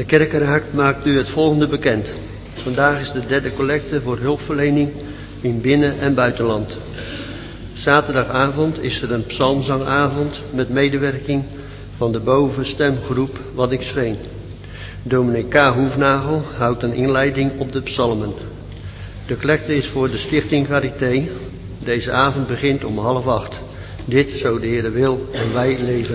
De kerkenraad maakt u het volgende bekend. Vandaag is de derde collecte voor hulpverlening in binnen- en buitenland. Zaterdagavond is er een psalmzangavond met medewerking van de bovenstemgroep Waddinxveen. Dominee K. Hoefnagel houdt een inleiding op de psalmen. De collecte is voor de stichting Charité. Deze avond begint om 7:30. Dit, zo de Heere wil, en wij leven.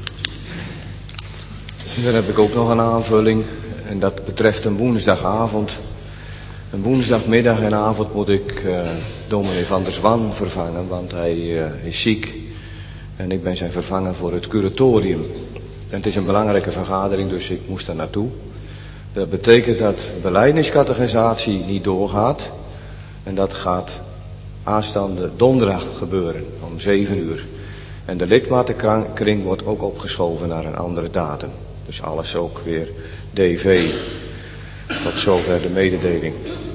Dan heb ik ook nog een aanvulling en dat betreft een woensdagavond. Een woensdagmiddag en avond moet ik dominee Van der Zwan vervangen, want hij is ziek. En ik ben zijn vervanger voor het curatorium. En het is een belangrijke vergadering, dus ik moest daar naartoe. Dat betekent dat belijdeniscatechisatie niet doorgaat. En dat gaat aanstaande donderdag gebeuren, om 7:00. En de lidmatenkring wordt ook opgeschoven naar een andere datum. Dus alles ook weer DV. Tot zover de mededeling.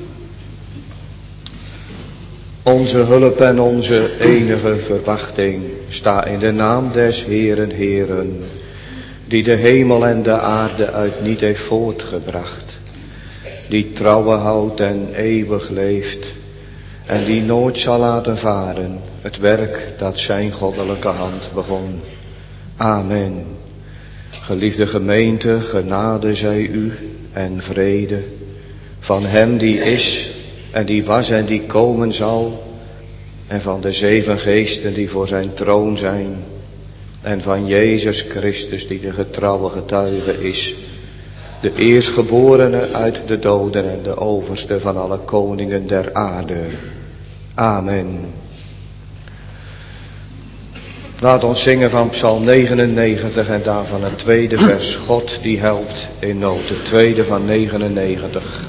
Onze hulp en onze enige verwachting sta in de naam des Heeren, Heeren, die de hemel en de aarde uit niet heeft voortgebracht, die trouwe houdt en eeuwig leeft en die nooit zal laten varen het werk dat zijn goddelijke hand begon. Amen. Geliefde gemeente, genade zij u en vrede van hem die is en die was en die komen zal, en van de 7 geesten die voor zijn troon zijn, en van Jezus Christus die de getrouwe getuige is, de eerstgeborene uit de doden en de overste van alle koningen der aarde. Amen. Laat ons zingen van Psalm 99 en daarvan het tweede vers. God die helpt in nood. Het tweede van 99.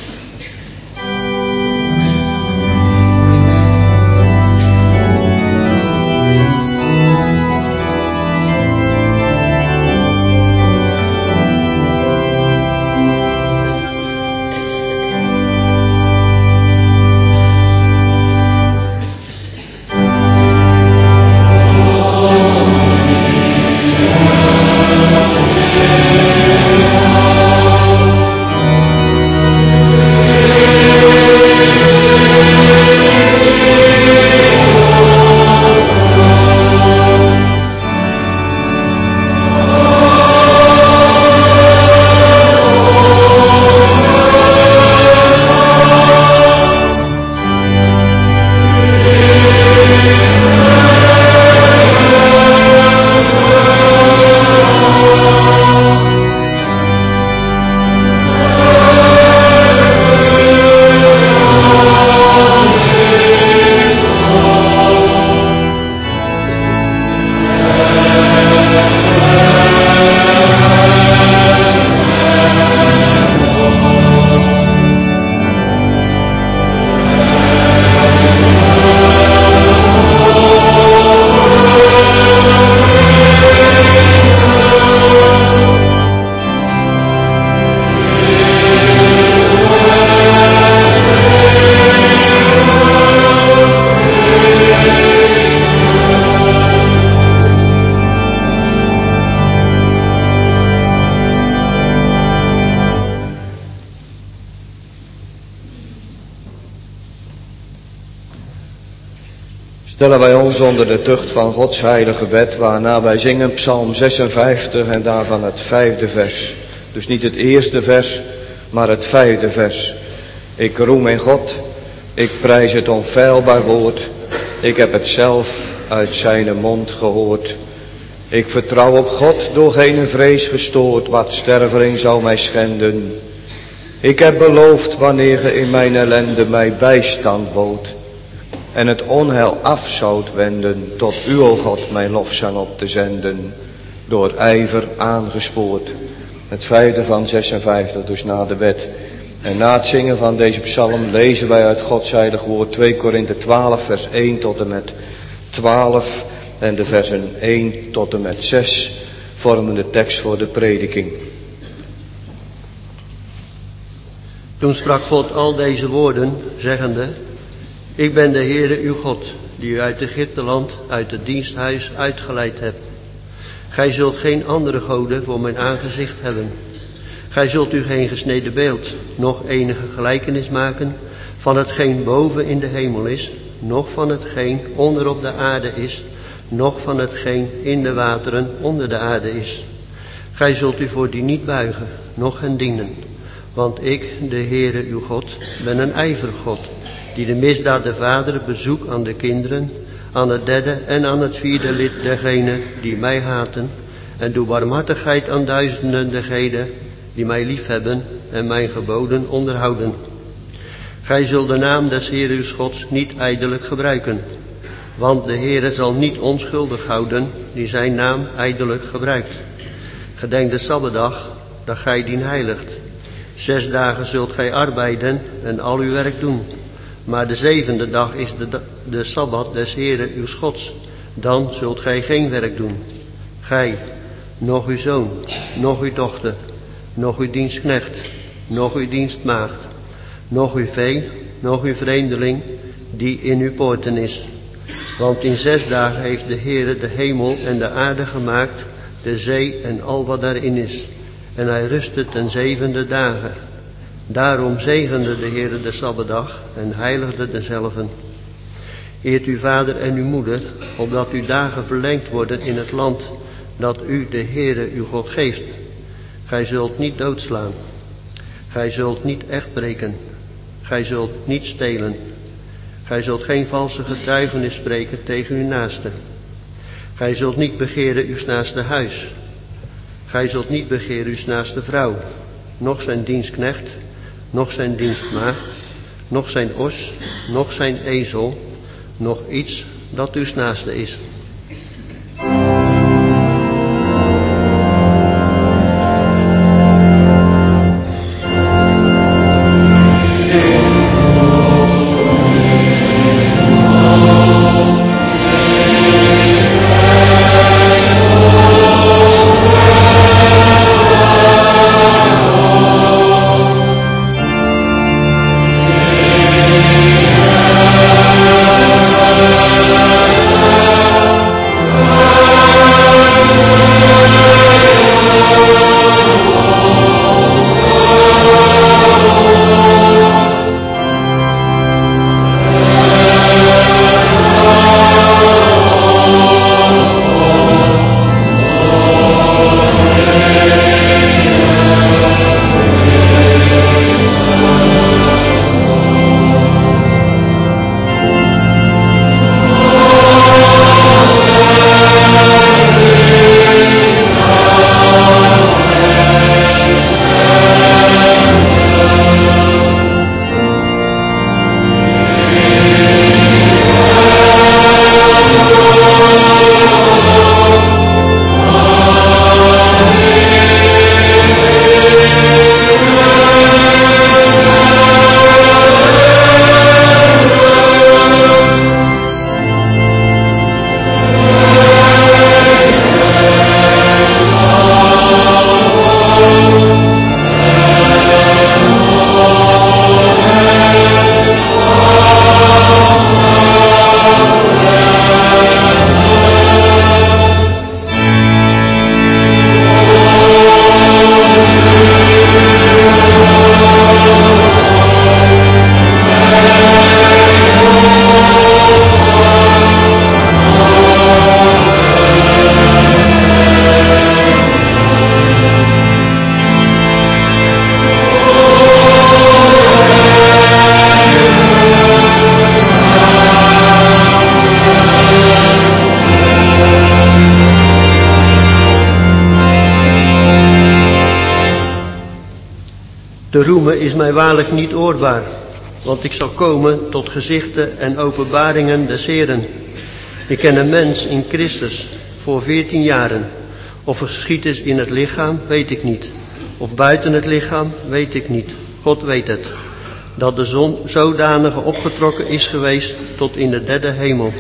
Stellen wij ons onder de tucht van Gods heilige wet, waarna wij zingen Psalm 56 en daarvan het 5e vers. Dus niet het eerste vers, maar het 5e vers. Ik roem in God, ik prijs het onfeilbaar woord. Ik heb het zelf uit zijn mond gehoord. Ik vertrouw op God, door geen vrees gestoord, wat sterveling zou mij schenden. Ik heb beloofd, wanneer ge in mijn ellende mij bijstand bood en het onheil af zoudt wenden, tot u, o God, mijn lofzang op te zenden, door ijver aangespoord. Het 5e van 56, dus na de wet. En na het zingen van deze psalm lezen wij uit Gods heilig woord 2 Korinthe 12 vers 1 tot en met 12 en de versen 1 tot en met 6 vormen de tekst voor de prediking. Toen sprak God al deze woorden, zeggende: Ik ben de Heere uw God, die u uit Egypteland, uit het diensthuis uitgeleid hebt. Gij zult geen andere goden voor mijn aangezicht hebben. Gij zult u geen gesneden beeld, noch enige gelijkenis maken van hetgeen boven in de hemel is, noch van hetgeen onder op de aarde is, noch van hetgeen in de wateren onder de aarde is. Gij zult u voor die niet buigen, noch hen dienen. Want ik, de Heere uw God, ben een ijvergod, die de misdaad der vaderen bezoek aan de kinderen, aan het derde en aan het vierde lid dergenen die mij haten, en doe barmhartigheid aan duizenden dergenen die mij liefhebben en mijn geboden onderhouden. Gij zult de naam des Heeren uws Gods niet ijdelijk gebruiken, want de Heere zal niet onschuldig houden die zijn naam ijdelijk gebruikt. Gedenk de Sabbatdag, dat gij dien heiligt. 6 dagen zult gij arbeiden en al uw werk doen. Maar de 7e dag is de Sabbat des Heeren uws Gods. Dan zult gij geen werk doen. Gij, noch uw zoon, noch uw dochter, noch uw dienstknecht, noch uw dienstmaagd, noch uw vee, noch uw vreemdeling, die in uw poorten is. Want in 6 dagen heeft de Heere de hemel en de aarde gemaakt, de zee en al wat daarin is. En hij rustte ten 7e dagen. Daarom zegende de Heere de Sabbatdag en heiligde dezelve. Eert uw vader en uw moeder, opdat uw dagen verlengd worden in het land dat u de Heere uw God geeft. Gij zult niet doodslaan. Gij zult niet echt breken. Gij zult niet stelen. Gij zult geen valse getuigenis spreken tegen uw naaste. Gij zult niet begeren uw naaste huis. Gij zult niet begeren uw naaste vrouw, noch zijn dienstknecht, noch zijn dienstmaagd, noch zijn os, noch zijn ezel, noch iets dat uw naaste is. Te roemen is mij waarlijk niet oorbaar, want ik zal komen tot gezichten en openbaringen des Heeren. Ik ken een mens in Christus voor 14 jaren. Of er geschied is in het lichaam, weet ik niet. Of buiten het lichaam, weet ik niet. God weet het. Dat de zon zodanige opgetrokken is geweest tot in de derde hemel.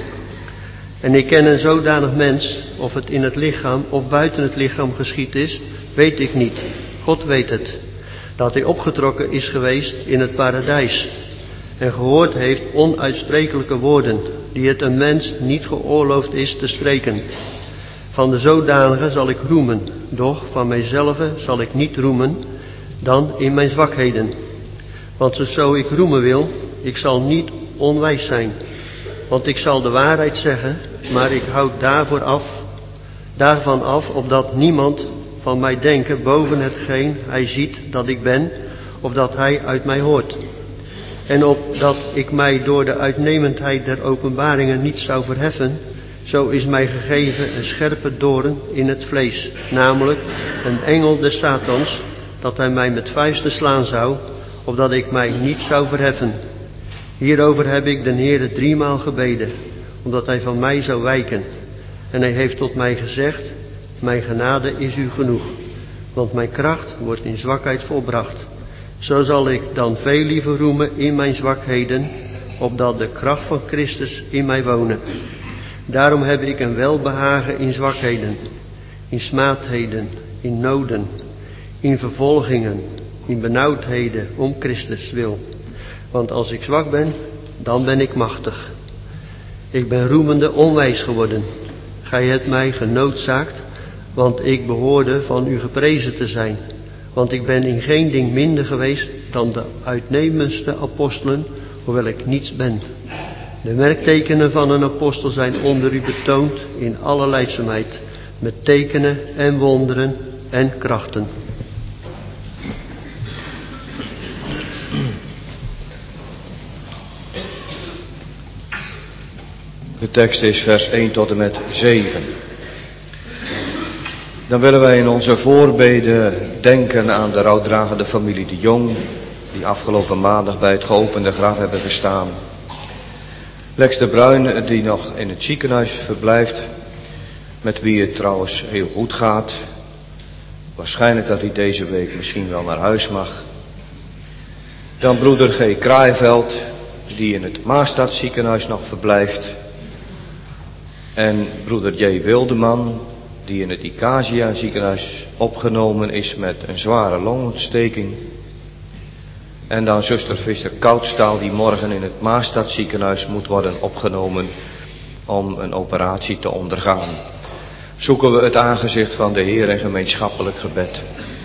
En ik ken een zodanig mens, of het in het lichaam of buiten het lichaam geschied is, weet ik niet. God weet het. Dat hij opgetrokken is geweest in het paradijs. En gehoord heeft onuitsprekelijke woorden, die het een mens niet geoorloofd is te spreken. Van de zodanige zal ik roemen, doch van mijzelf zal ik niet roemen, dan in mijn zwakheden. Want zo ik roemen wil, ik zal niet onwijs zijn. Want ik zal de waarheid zeggen, maar ik houd daarvan af, opdat niemand van mij denken boven hetgeen hij ziet dat ik ben, of dat hij uit mij hoort. En opdat ik mij door de uitnemendheid der openbaringen niet zou verheffen, zo is mij gegeven een scherpe doorn in het vlees, namelijk een engel des Satans, dat hij mij met vuisten slaan zou, opdat ik mij niet zou verheffen. Hierover heb ik den Heere 3-maal gebeden, omdat hij van mij zou wijken. En hij heeft tot mij gezegd, mijn genade is u genoeg, want mijn kracht wordt in zwakheid volbracht. Zo zal ik dan veel liever roemen in mijn zwakheden, opdat de kracht van Christus in mij wonen. Daarom heb ik een welbehagen in zwakheden, in smaadheden, in noden, in vervolgingen, in benauwdheden om Christus wil. Want als ik zwak ben, dan ben ik machtig. Ik ben roemende onwijs geworden. Gij hebt mij genoodzaakt, want ik behoorde van u geprezen te zijn. Want ik ben in geen ding minder geweest dan de uitnemendste apostelen, hoewel ik niets ben. De merktekenen van een apostel zijn onder u betoond in alle lijdzaamheid, met tekenen en wonderen en krachten. De tekst is vers 1 tot en met 7. Dan willen wij in onze voorbeden denken aan de rouwdragende familie de Jong, die afgelopen maandag bij het geopende graf hebben gestaan. Lex de Bruin, die nog in het ziekenhuis verblijft, met wie het trouwens heel goed gaat. Waarschijnlijk dat hij deze week misschien wel naar huis mag. Dan broeder G. Kraaiveld, die in het Maastadziekenhuis nog verblijft. En broeder J. Wildeman, die in het Icasia ziekenhuis opgenomen is met een zware longontsteking. En dan zuster Visser Koudstaal, die morgen in het Maastadziekenhuis moet worden opgenomen om een operatie te ondergaan. Zoeken we het aangezicht van de Heer in gemeenschappelijk gebed.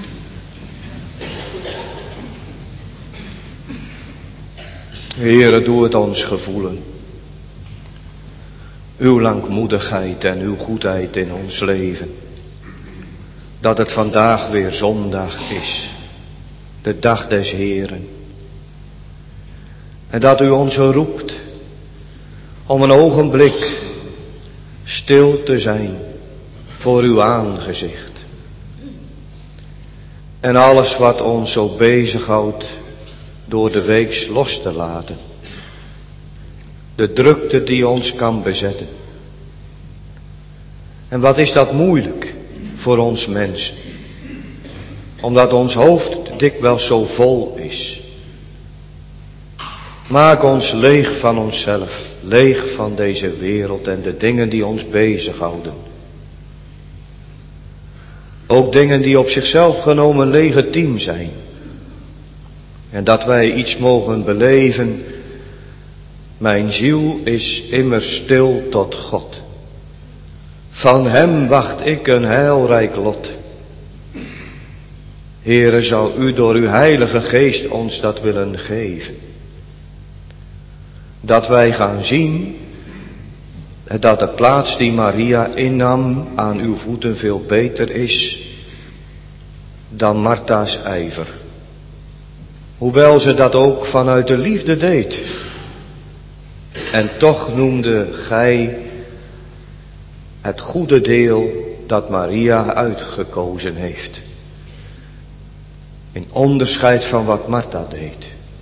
Heere, doe het ons gevoelen. Uw langmoedigheid en uw goedheid in ons leven. Dat het vandaag weer zondag is. De dag des Heeren. En dat u ons roept om een ogenblik stil te zijn voor uw aangezicht. En alles wat ons zo bezighoudt door de week los te laten. De drukte die ons kan bezetten. En wat is dat moeilijk voor ons mensen. Omdat ons hoofd dikwijls zo vol is. Maak ons leeg van onszelf, leeg van deze wereld en de dingen die ons bezighouden. Ook dingen die op zichzelf genomen legitiem zijn. En dat wij iets mogen beleven. Mijn ziel is immers stil tot God. Van hem wacht ik een heilrijk lot. Heere, zou u door uw heilige geest ons dat willen geven. Dat wij gaan zien dat de plaats die Maria innam aan uw voeten veel beter is dan Martha's ijver. Hoewel ze dat ook vanuit de liefde deed. En toch noemde gij het goede deel dat Maria uitgekozen heeft. In onderscheid van wat Martha deed.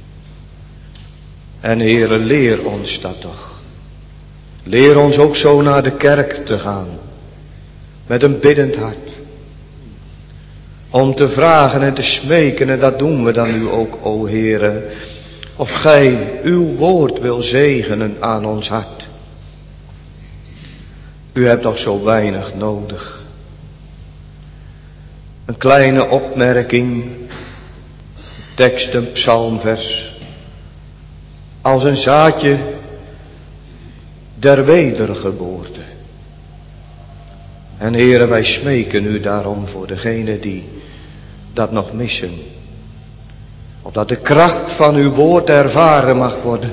En Heere, leer ons dat toch. Leer ons ook zo naar de kerk te gaan. Met een biddend hart. Om te vragen en te smeken, en dat doen we dan nu ook, o Heere. Of gij uw woord wil zegenen aan ons hart. U hebt toch zo weinig nodig. Een kleine opmerking. Tekst, een psalmvers. Als een zaadje der wedergeboorte. En Heere, wij smeken u daarom voor degenen die dat nog missen. Opdat de kracht van uw woord ervaren mag worden.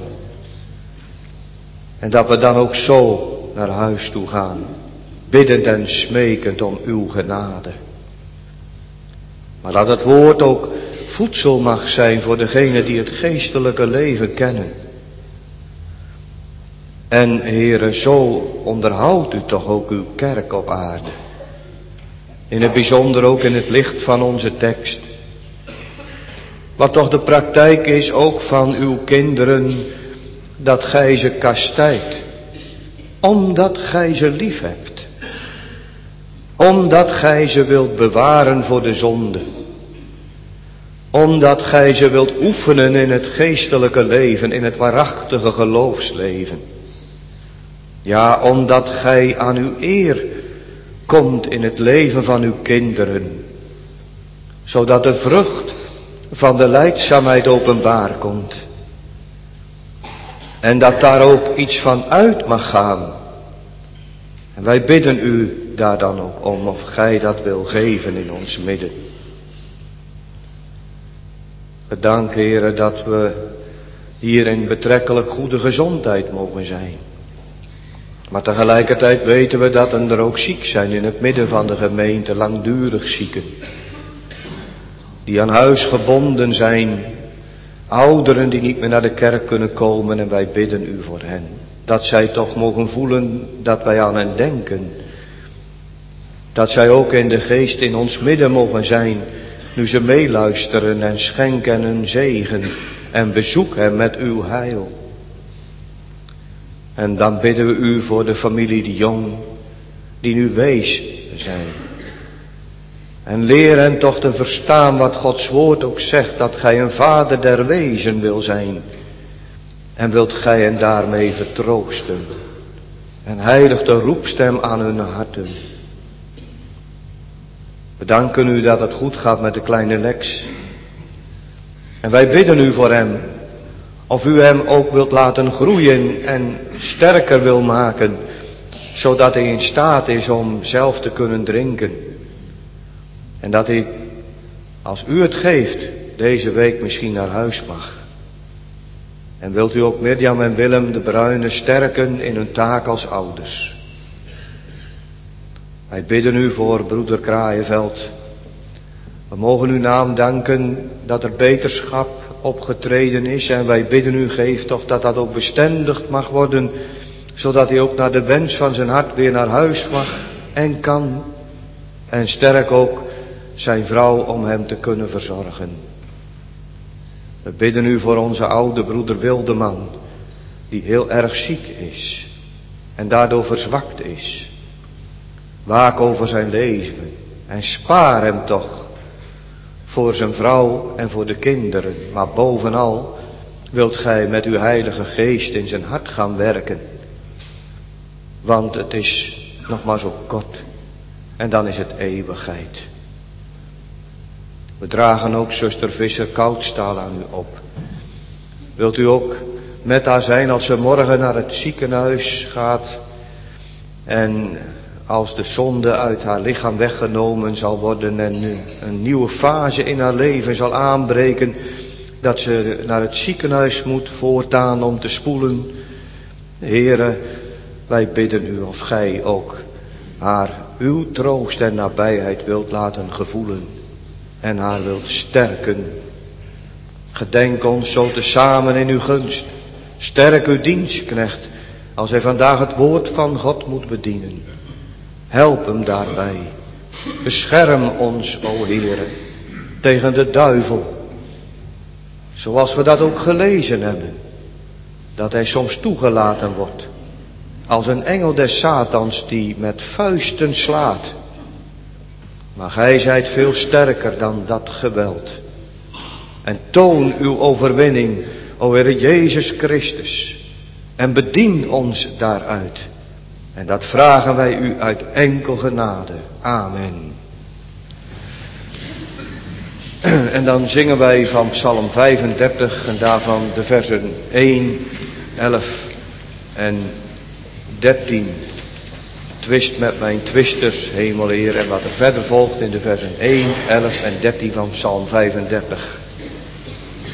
En dat we dan ook zo naar huis toe gaan, biddend en smekend om uw genade. Maar dat het woord ook voedsel mag zijn voor degenen die het geestelijke leven kennen. En Heere, zo onderhoudt u toch ook uw kerk op aarde. In het bijzonder ook in het licht van onze tekst. Wat toch de praktijk is ook van uw kinderen, dat gij ze kastijdt. Omdat gij ze lief hebt. Omdat gij ze wilt bewaren voor de zonde. Omdat gij ze wilt oefenen in het geestelijke leven, in het waarachtige geloofsleven. Ja, omdat gij aan uw eer komt in het leven van uw kinderen. Zodat de vrucht van de lijdzaamheid openbaar komt. En dat daar ook iets van uit mag gaan. En wij bidden u daar dan ook om, of gij dat wil geven in ons midden. Bedank, Heere, dat we hier in betrekkelijk goede gezondheid mogen zijn. Maar tegelijkertijd weten we dat er ook ziek zijn in het midden van de gemeente, langdurig zieken. Die aan huis gebonden zijn, ouderen die niet meer naar de kerk kunnen komen, en wij bidden u voor hen. Dat zij toch mogen voelen dat wij aan hen denken. Dat zij ook in de geest in ons midden mogen zijn, nu ze meeluisteren en schenken hun zegen en bezoek hen met uw heil. En dan bidden we u voor de familie de Jong, die nu wees zijn. En leer hen toch te verstaan wat Gods woord ook zegt, dat gij een vader der wezen wil zijn. En wilt gij hen daarmee vertroosten. En heilig de roepstem aan hun harten. We danken u dat het goed gaat met de kleine Lex. En wij bidden u voor hem. Of u hem ook wilt laten groeien en sterker wil maken. Zodat hij in staat is om zelf te kunnen drinken. En dat hij, als u het geeft, deze week misschien naar huis mag. En wilt u ook Mirjam en Willem de Bruyne sterken in hun taak als ouders. Wij bidden u voor broeder Kraaienveld. We mogen uw naam danken dat er beterschap opgetreden is. En wij bidden u, geef toch dat dat ook bestendigd mag worden. Zodat hij ook naar de wens van zijn hart weer naar huis mag en kan. En sterk ook zijn vrouw om hem te kunnen verzorgen. We bidden u voor onze oude broeder Wildeman, die heel erg ziek is en daardoor verzwakt is. Waak over zijn leven en spaar hem toch voor zijn vrouw en voor de kinderen. Maar bovenal wilt gij met uw heilige geest in zijn hart gaan werken. Want het is nog maar zo kort en dan is het eeuwigheid. We dragen ook zuster Visser Koudstaal aan u op. Wilt u ook met haar zijn als ze morgen naar het ziekenhuis gaat. En als de zonde uit haar lichaam weggenomen zal worden en een nieuwe fase in haar leven zal aanbreken. Dat ze naar het ziekenhuis moet voortaan om te spoelen. Heere, wij bidden u of gij ook haar uw troost en nabijheid wilt laten gevoelen. En haar wilt sterken. Gedenk ons zo tezamen in uw gunst. Sterk uw dienstknecht, als hij vandaag het woord van God moet bedienen. Help hem daarbij. Bescherm ons, o Heere, tegen de duivel. Zoals we dat ook gelezen hebben. Dat hij soms toegelaten wordt. Als een engel des Satans die met vuisten slaat. Maar gij zijt veel sterker dan dat geweld. En toon uw overwinning, o Heere Jezus Christus. En bedien ons daaruit. En dat vragen wij u uit enkel genade. Amen. En dan zingen wij van Psalm 35 en daarvan de versen 1, 11 en 13. Twist met mijn twisters, Hemelheer. En wat er verder volgt in de versen 1, 11 en 13 van Psalm 35.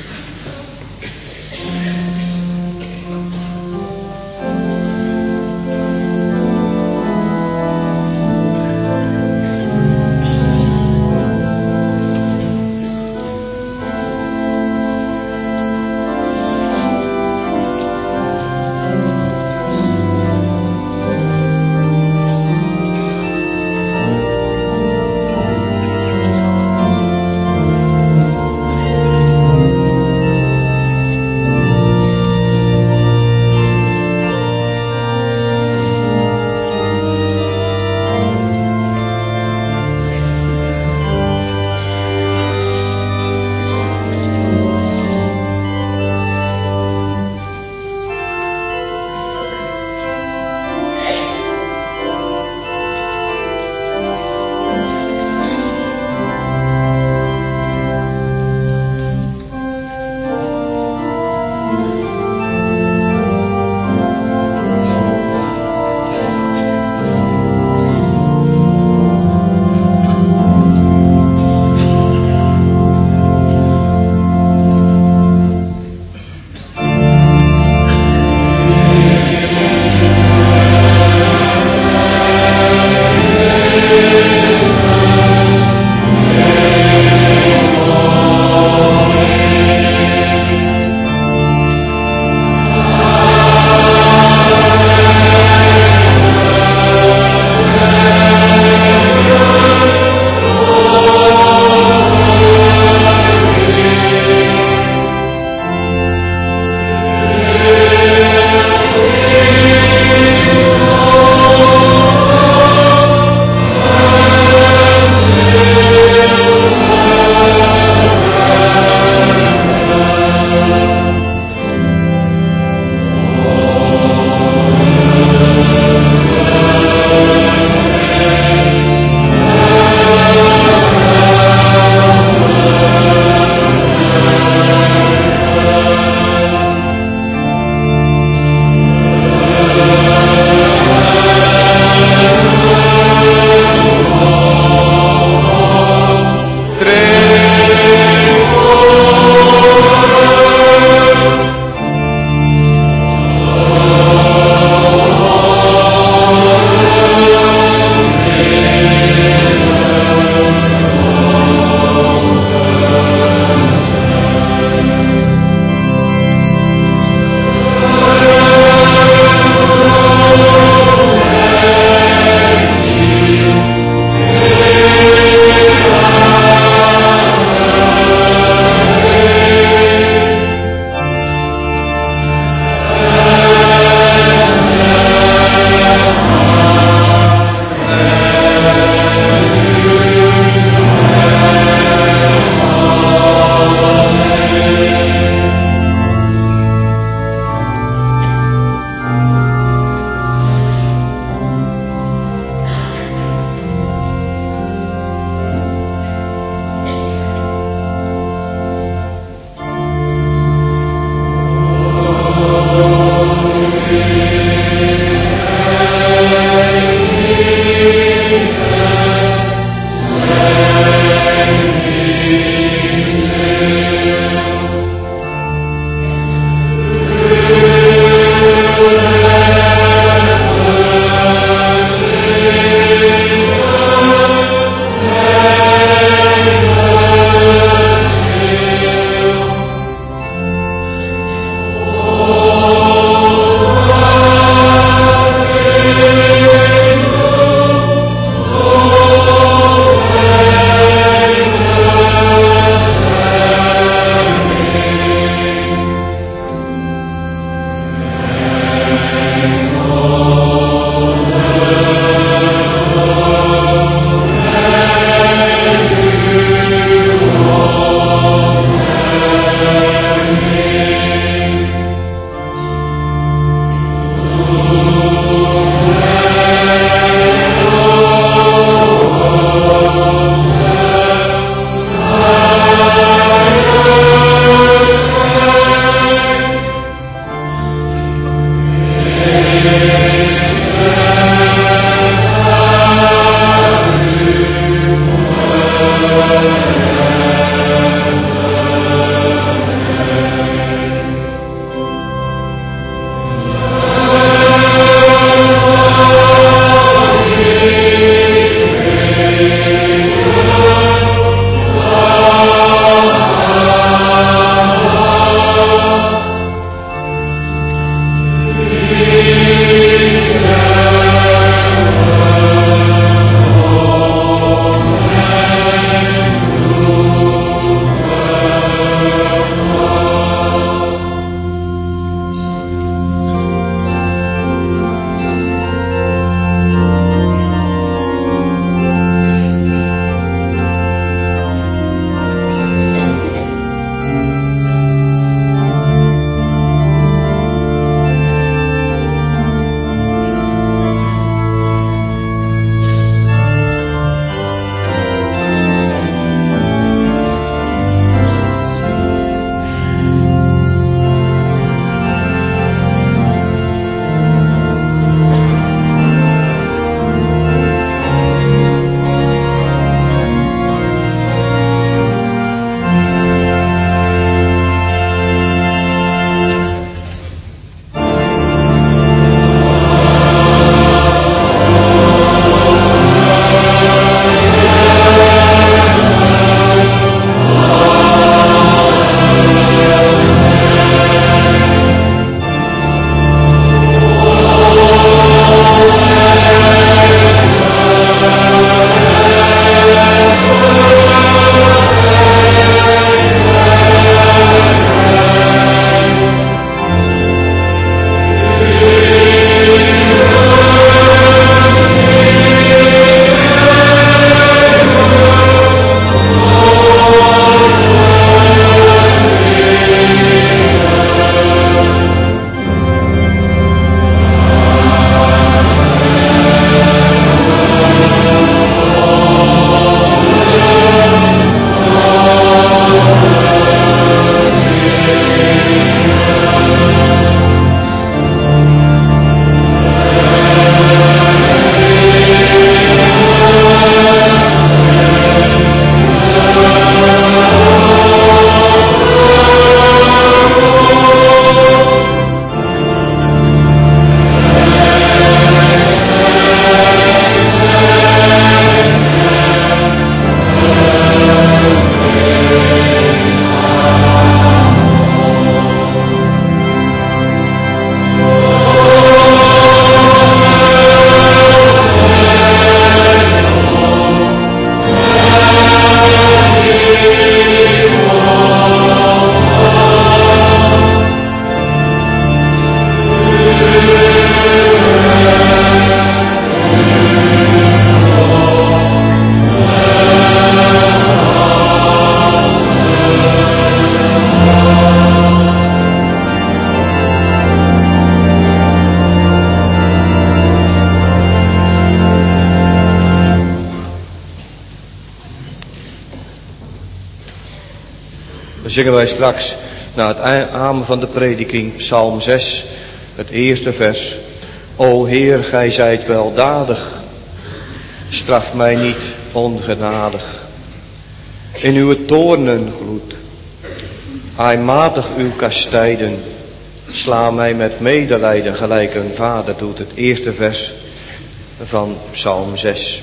zingen wij straks na het amen van de prediking Psalm 6, het eerste vers. O Heer, gij zijt weldadig, straf mij niet ongenadig. In uw toornengloed, aanmatig uw kastijden, sla mij met medelijden gelijk een vader doet. Het eerste vers van Psalm 6.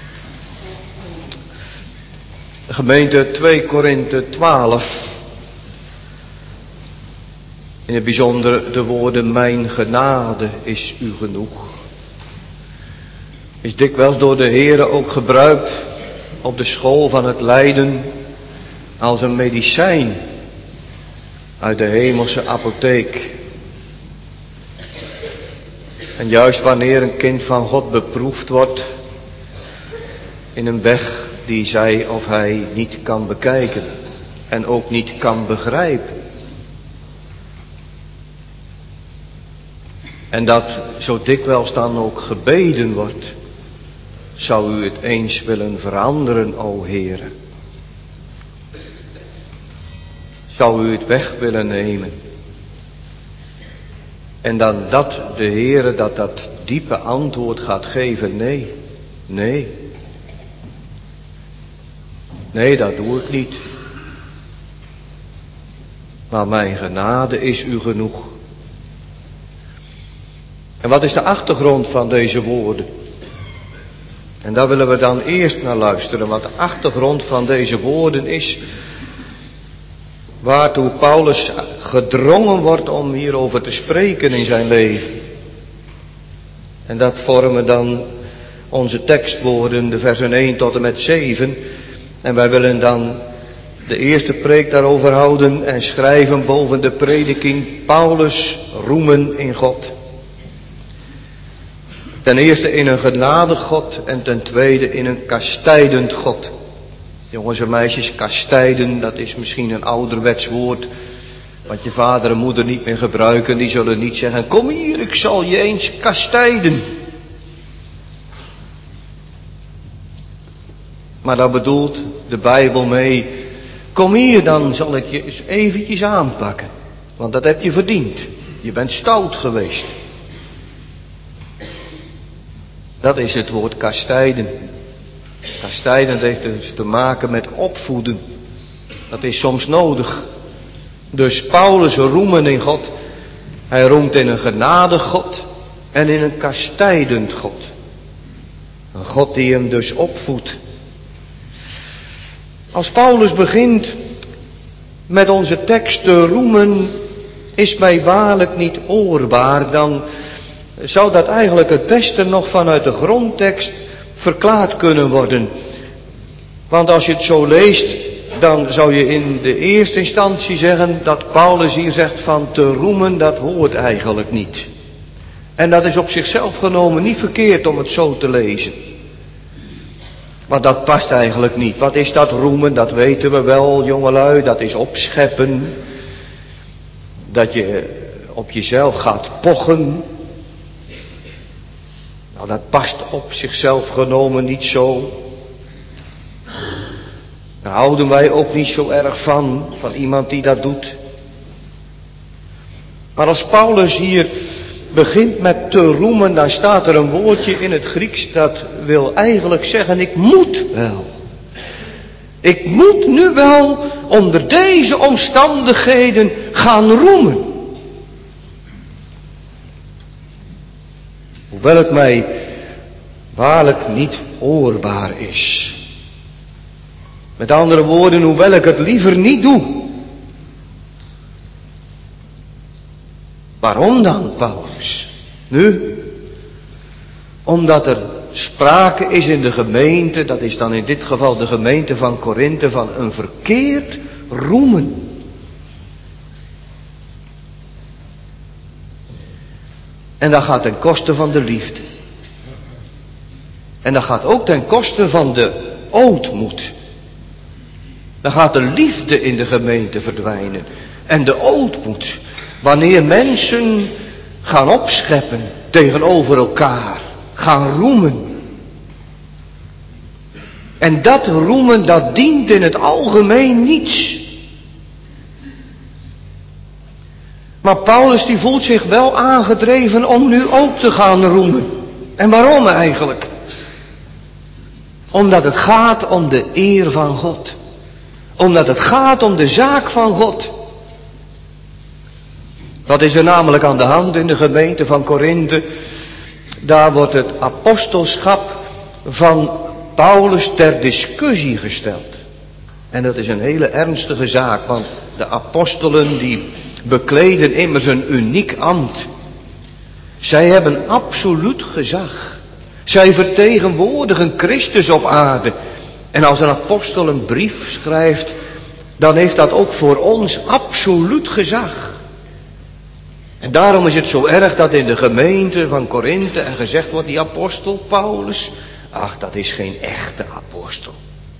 De gemeente 2 Korinthe 12. In het bijzonder de woorden mijn genade is u genoeg. Is dikwijls door de Heere ook gebruikt op de school van het lijden als een medicijn uit de hemelse apotheek. En juist wanneer een kind van God beproefd wordt in een weg die zij of hij niet kan bekijken en ook niet kan begrijpen. En dat zo dikwijls dan ook gebeden wordt, zou u het eens willen veranderen, o Heere? Zou u het weg willen nemen? En dan dat de Heere dat diepe antwoord gaat geven, nee, nee. Nee, dat doe ik niet. Maar mijn genade is u genoeg. En wat is de achtergrond van deze woorden? En daar willen we dan eerst naar luisteren. Wat de achtergrond van deze woorden is, waartoe Paulus gedrongen wordt om hierover te spreken in zijn leven. En dat vormen dan onze tekstwoorden, de versen 1 tot en met 7. En wij willen dan de eerste preek daarover houden en schrijven boven de prediking Paulus roemen in God. Ten eerste in een genadig God en ten tweede in een kastijdend God. Jongens en meisjes, kastijden, dat is misschien een ouderwets woord, wat je vader en moeder niet meer gebruiken. Die zullen niet zeggen, kom hier, ik zal je eens kastijden. Maar daar bedoelt de Bijbel mee, kom hier, dan zal ik je eens eventjes aanpakken. Want dat heb je verdiend. Je bent stout geweest. Dat is het woord kastijden. Kastijden heeft dus te maken met opvoeden. Dat is soms nodig. Dus Paulus roemen in God. Hij roemt in een genadig God en in een kastijdend God. Een God die hem dus opvoedt. Als Paulus begint met onze tekst te roemen, is mij waarlijk niet oorbaar, dan zou dat eigenlijk het beste nog vanuit de grondtekst verklaard kunnen worden. Want als je het zo leest, dan zou je in de eerste instantie zeggen dat Paulus hier zegt van te roemen, dat hoort eigenlijk niet. En dat is op zichzelf genomen niet verkeerd om het zo te lezen. Maar dat past eigenlijk niet. Wat is dat roemen? Dat weten we wel, jongelui. Dat is opscheppen. Dat je op jezelf gaat pochen. Nou, dat past op zichzelf genomen niet zo. Daar houden wij ook niet zo erg van iemand die dat doet. Maar als Paulus hier begint met te roemen, dan staat er een woordje in het Grieks dat wil eigenlijk zeggen, ik moet wel. Ik moet nu wel onder deze omstandigheden gaan roemen. Hoewel het mij waarlijk niet hoorbaar is. Met andere woorden, hoewel ik het liever niet doe. Waarom dan, Paulus? Nu, omdat er sprake is in de gemeente, dat is dan in dit geval de gemeente van Korinthe, van een verkeerd roemen. En dat gaat ten koste van de liefde. En dat gaat ook ten koste van de ootmoed. Dan gaat de liefde in de gemeente verdwijnen. En de ootmoed. Wanneer mensen gaan opscheppen tegenover elkaar. Gaan roemen. En dat roemen, dat dient in het algemeen niets. Maar Paulus die voelt zich wel aangedreven om nu ook te gaan roemen. En waarom eigenlijk? Omdat het gaat om de eer van God. Omdat het gaat om de zaak van God. Wat is er namelijk aan de hand in de gemeente van Korinthe? Daar wordt het apostelschap van Paulus ter discussie gesteld. En dat is een hele ernstige zaak, want de apostelen die bekleden immers een uniek ambt. Zij hebben absoluut gezag. Zij vertegenwoordigen Christus op aarde. En als een apostel een brief schrijft, dan heeft dat ook voor ons absoluut gezag. En daarom is het zo erg dat in de gemeente van Korinthe er gezegd wordt, die apostel Paulus, ach, dat is geen echte apostel.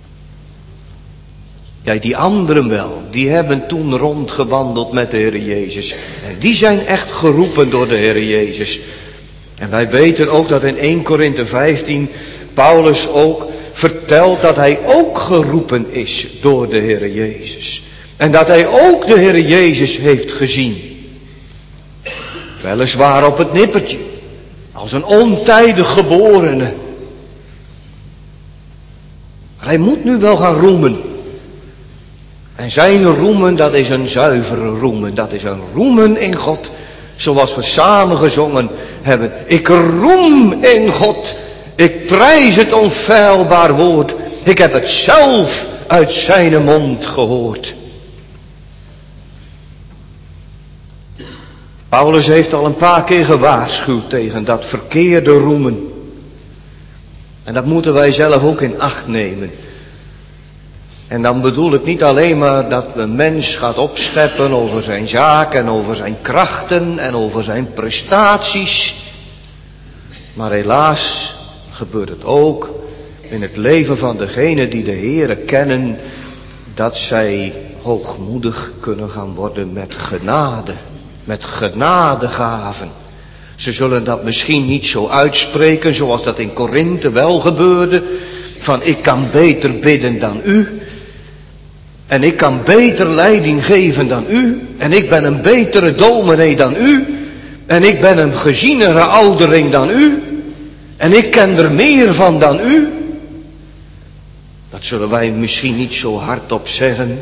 Ja, die anderen wel, die hebben toen rondgewandeld met de Heer Jezus. En die zijn echt geroepen door de Heer Jezus. En wij weten ook dat in 1 Korinthe 15 Paulus ook vertelt dat hij ook geroepen is door de Heer Jezus. En dat hij ook de Heer Jezus heeft gezien. Weliswaar op het nippertje, als een ontijdig geborene. Maar hij moet nu wel gaan roemen. En zijn roemen, dat is een zuivere roemen. Dat is een roemen in God. Zoals we samen gezongen hebben. Ik roem in God. Ik prijs het onfeilbaar woord. Ik heb het zelf uit zijn mond gehoord. Paulus heeft al een paar keer gewaarschuwd tegen dat verkeerde roemen. En dat moeten wij zelf ook in acht nemen. En dan bedoel ik niet alleen maar dat een mens gaat opscheppen over zijn zaak en over zijn krachten en over zijn prestaties. Maar helaas gebeurt het ook in het leven van degenen die de Heere kennen, dat zij hoogmoedig kunnen gaan worden met genade, met genadegaven. Ze zullen dat misschien niet zo uitspreken zoals dat in Korinthe wel gebeurde, van ik kan beter bidden dan u. En ik kan beter leiding geven dan u. En ik ben een betere dominee dan u. En ik ben een gezienere ouderling dan u. En ik ken er meer van dan u. Dat zullen wij misschien niet zo hardop zeggen.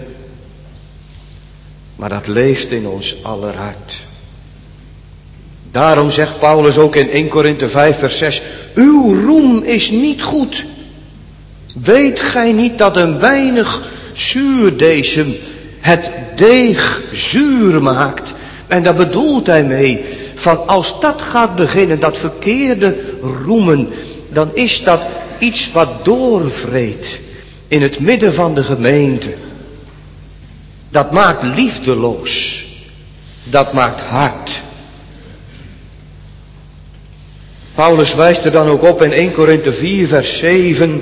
Maar dat leeft in ons aller hart. Daarom zegt Paulus ook in 1 Korinthe 5 vers 6. Uw roem is niet goed. Weet gij niet dat een weinig zuurdesem het deeg zuur maakt? En daar bedoelt hij mee, van als dat gaat beginnen, dat verkeerde roemen, dan is dat iets wat doorvreet in het midden van de gemeente. Dat maakt liefdeloos. Dat maakt hard. Paulus wijst er dan ook op in 1 Korinthe 4 vers 7...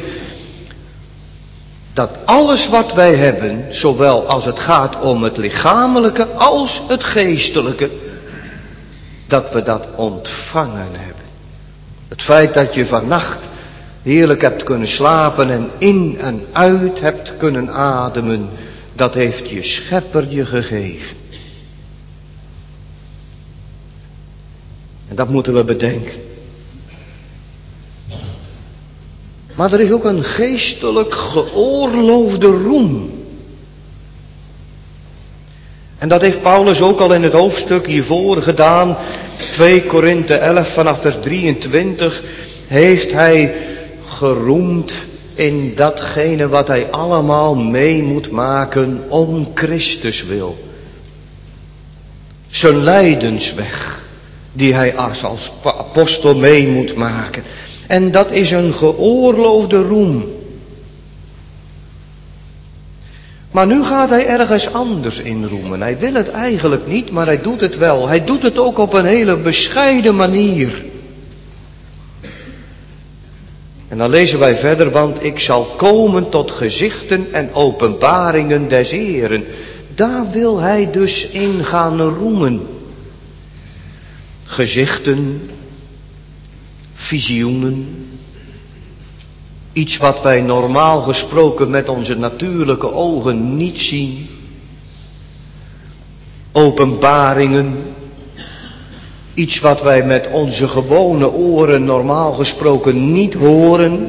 dat alles wat wij hebben, zowel als het gaat om het lichamelijke als het geestelijke, dat we dat ontvangen hebben. Het feit dat je vannacht heerlijk hebt kunnen slapen en in en uit hebt kunnen ademen, dat heeft je schepper je gegeven. En dat moeten we bedenken. Maar er is ook een geestelijk geoorloofde roem. En dat heeft Paulus ook al in het hoofdstuk hiervoor gedaan. 2 Korinthe 11 vanaf vers 23 heeft hij geroemd in datgene wat hij allemaal mee moet maken om Christus wil. Zijn lijdensweg die hij als apostel mee moet maken. En dat is een geoorloofde roem. Maar nu gaat hij ergens anders in roemen. Hij wil het eigenlijk niet, maar hij doet het wel. Hij doet het ook op een hele bescheiden manier. En dan lezen wij verder, want ik zal komen tot gezichten en openbaringen des Heeren. Daar wil hij dus in gaan roemen. Gezichten, visioenen, iets wat wij normaal gesproken met onze natuurlijke ogen niet zien. openbaringen. Iets wat wij met onze gewone oren normaal gesproken niet horen.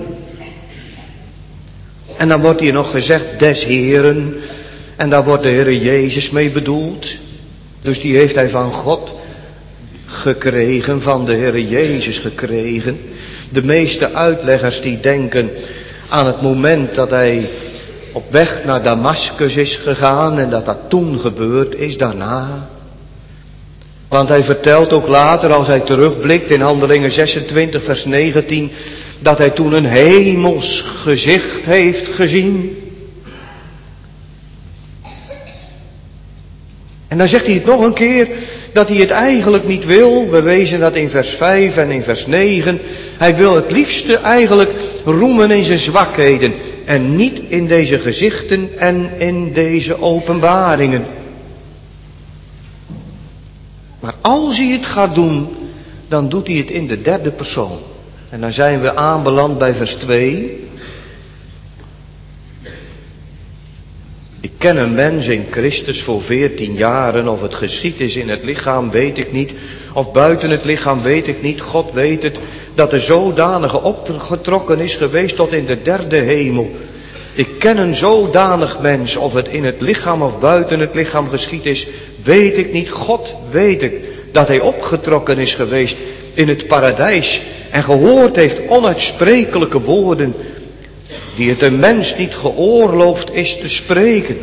En dan wordt hier nog gezegd des Heeren. En daar wordt de Heer Jezus mee bedoeld. Dus die heeft hij van God gekregen, van de Heer Jezus gekregen. De meeste uitleggers die denken aan het moment dat hij op weg naar Damaskus is gegaan en dat dat toen gebeurd is daarna. Want hij vertelt ook later, als hij terugblikt in Handelingen 26 vers 19, dat hij toen een hemels gezicht heeft gezien. En dan zegt hij het nog een keer, dat hij het eigenlijk niet wil. We lezen dat in vers 5 en in vers 9. Hij wil het liefste eigenlijk roemen in zijn zwakheden. En niet in deze gezichten en in deze openbaringen. Maar als hij het gaat doen, dan doet hij het in de derde persoon. En dan zijn we aanbeland bij vers 2. Ik ken een mens in Christus voor 14 jaren. Of het geschied is in het lichaam, weet ik niet. Of buiten het lichaam, weet ik niet. God weet het. Dat er zodanige opgetrokken is geweest tot in de derde hemel. Ik ken een zodanig mens. Of het in het lichaam of buiten het lichaam geschied is, weet ik niet. God weet het. Dat hij opgetrokken is geweest in het paradijs. En gehoord heeft onuitsprekelijke woorden. Die het een mens niet geoorloofd is te spreken.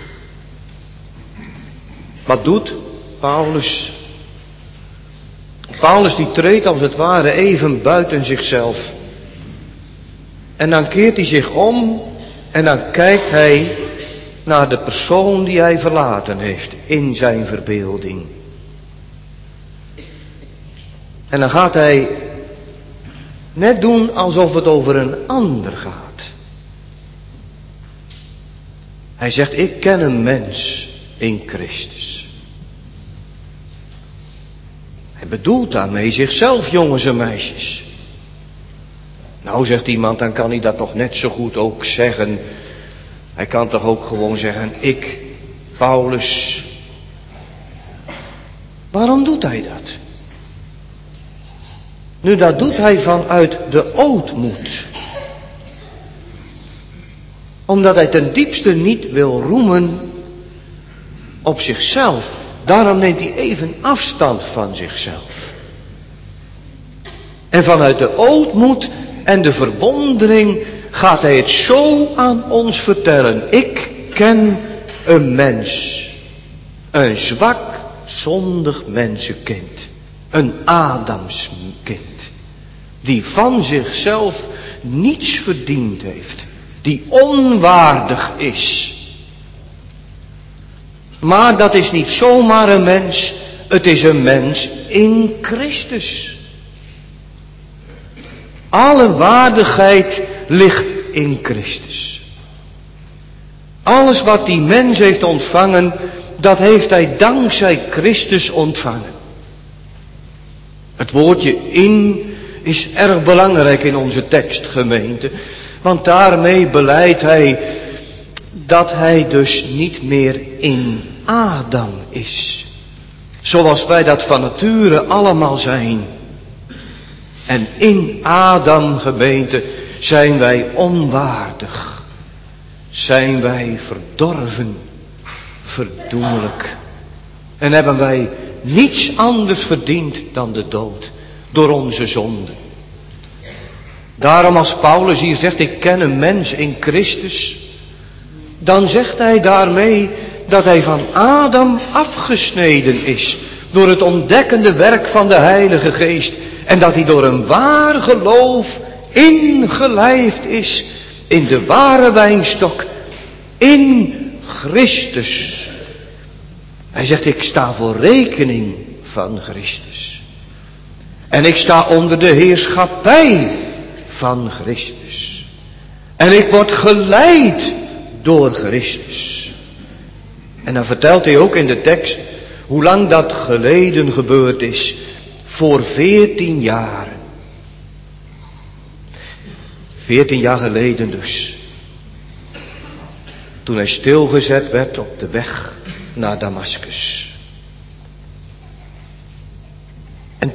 Wat doet Paulus? Paulus die treedt als het ware even buiten zichzelf. En dan keert hij zich om en dan kijkt hij naar de persoon die hij verlaten heeft in zijn verbeelding. En dan gaat hij net doen alsof het over een ander gaat. Hij zegt, ik ken een mens in Christus. Hij bedoelt daarmee zichzelf, jongens en meisjes. Nou, zegt iemand, dan kan hij dat toch net zo goed ook zeggen. Hij kan toch ook gewoon zeggen, ik, Paulus. Waarom doet hij dat? Nu, dat doet hij vanuit de ootmoed. Omdat hij ten diepste niet wil roemen op zichzelf. Daarom neemt hij even afstand van zichzelf. En vanuit de ootmoed en de verwondering gaat hij het zo aan ons vertellen. Ik ken een mens. Een zwak, zondig mensenkind. Een Adamskind. Die van zichzelf niets verdiend heeft. Die onwaardig is. Maar dat is niet zomaar een mens. Het is een mens in Christus. Alle waardigheid ligt in Christus. Alles wat die mens heeft ontvangen, dat heeft hij dankzij Christus ontvangen. Het woordje in is erg belangrijk in onze tekst, gemeente. Want daarmee belijdt hij dat hij dus niet meer in Adam is. Zoals wij dat van nature allemaal zijn. En in Adam, gemeente, zijn wij onwaardig. Zijn wij verdorven, verdoemelijk. En hebben wij niets anders verdiend dan de dood. Door onze zonde. Daarom als Paulus hier zegt, ik ken een mens in Christus. Dan zegt hij daarmee dat hij van Adam afgesneden is. Door het ontdekkende werk van de Heilige Geest. En dat hij door een waar geloof ingelijfd is in de ware wijnstok. In Christus. Hij zegt, ik sta voor rekening van Christus. En ik sta onder de heerschappij van Christus. En ik word geleid door Christus. En dan vertelt hij ook in de tekst hoe lang dat geleden gebeurd is. Voor 14 jaren. 14 jaar geleden dus. Toen hij stilgezet werd op de weg naar Damaskus.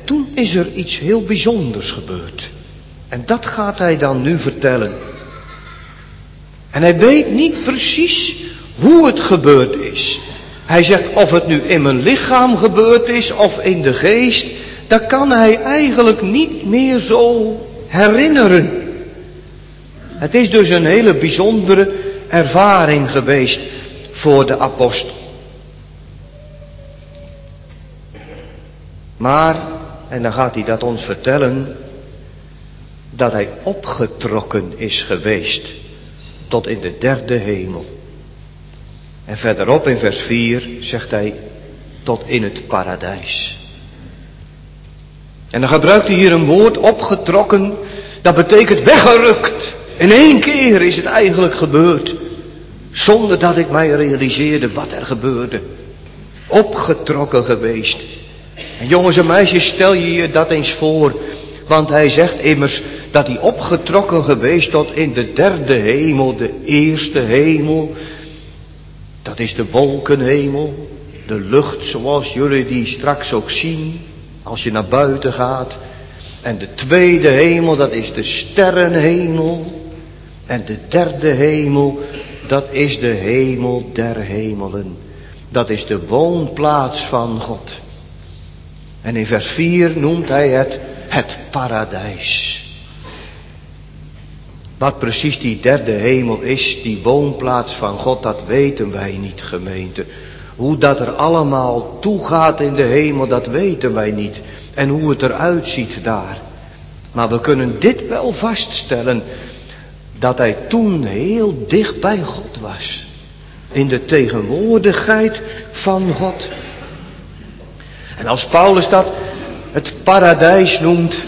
toen is er iets heel bijzonders gebeurd. En dat gaat hij dan nu vertellen. En hij weet niet precies hoe het gebeurd is. Hij zegt of het nu in mijn lichaam gebeurd is of in de geest. Dat kan hij eigenlijk niet meer zo herinneren. Het is dus een hele bijzondere ervaring geweest voor de apostel. Maar, en dan gaat hij dat ons vertellen, dat hij opgetrokken is geweest tot in de derde hemel. En verderop in vers 4 zegt hij tot in het paradijs. En dan gebruikt hij hier een woord, opgetrokken, dat betekent weggerukt. In één keer is het eigenlijk gebeurd, zonder dat ik mij realiseerde wat er gebeurde. Opgetrokken geweest. En jongens en meisjes, stel je je dat eens voor, want hij zegt immers dat hij opgetrokken geweest tot in de derde hemel, de eerste hemel. Dat is de wolkenhemel, de lucht zoals jullie die straks ook zien, als je naar buiten gaat. En de tweede hemel, dat is de sterrenhemel. En de derde hemel, dat is de hemel der hemelen. Dat is de woonplaats van God. En in vers 4 noemt hij het paradijs. Wat precies die derde hemel is, die woonplaats van God, dat weten wij niet, gemeente. Hoe dat er allemaal toegaat in de hemel, dat weten wij niet. En hoe het eruit ziet daar. Maar we kunnen dit wel vaststellen, dat hij toen heel dicht bij God was. In de tegenwoordigheid van God. En als Paulus dat het paradijs noemt,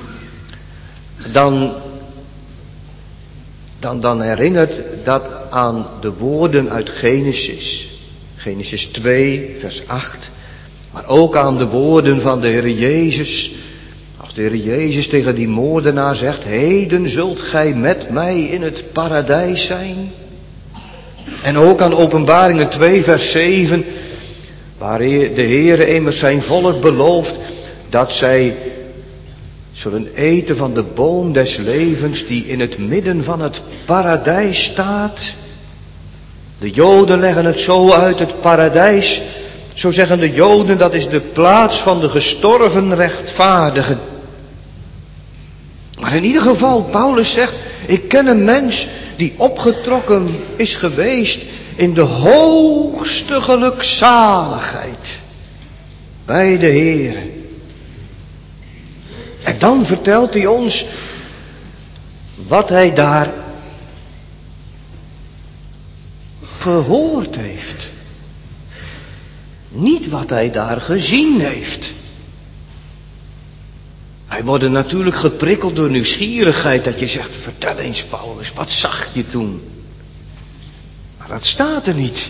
dan herinnert dat aan de woorden uit Genesis. Genesis 2, vers 8. Maar ook aan de woorden van de Heer Jezus. Als de Heer Jezus tegen die moordenaar zegt, heden zult gij met mij in het paradijs zijn. En ook aan Openbaringen 2, vers 7. Waar de Heer immers zijn volk belooft dat zij zullen eten van de boom des levens die in het midden van het paradijs staat. De Joden leggen het zo uit, het paradijs, zo zeggen de Joden, dat is de plaats van de gestorven rechtvaardigen. Maar in ieder geval, Paulus zegt, ik ken een mens die opgetrokken is geweest in de hoogste gelukzaligheid bij de Heer. En dan vertelt hij ons wat hij daar gehoord heeft. Niet wat hij daar gezien heeft. Hij wordt natuurlijk geprikkeld door nieuwsgierigheid, dat je zegt, vertel eens Paulus, wat zag je toen? Maar dat staat er niet.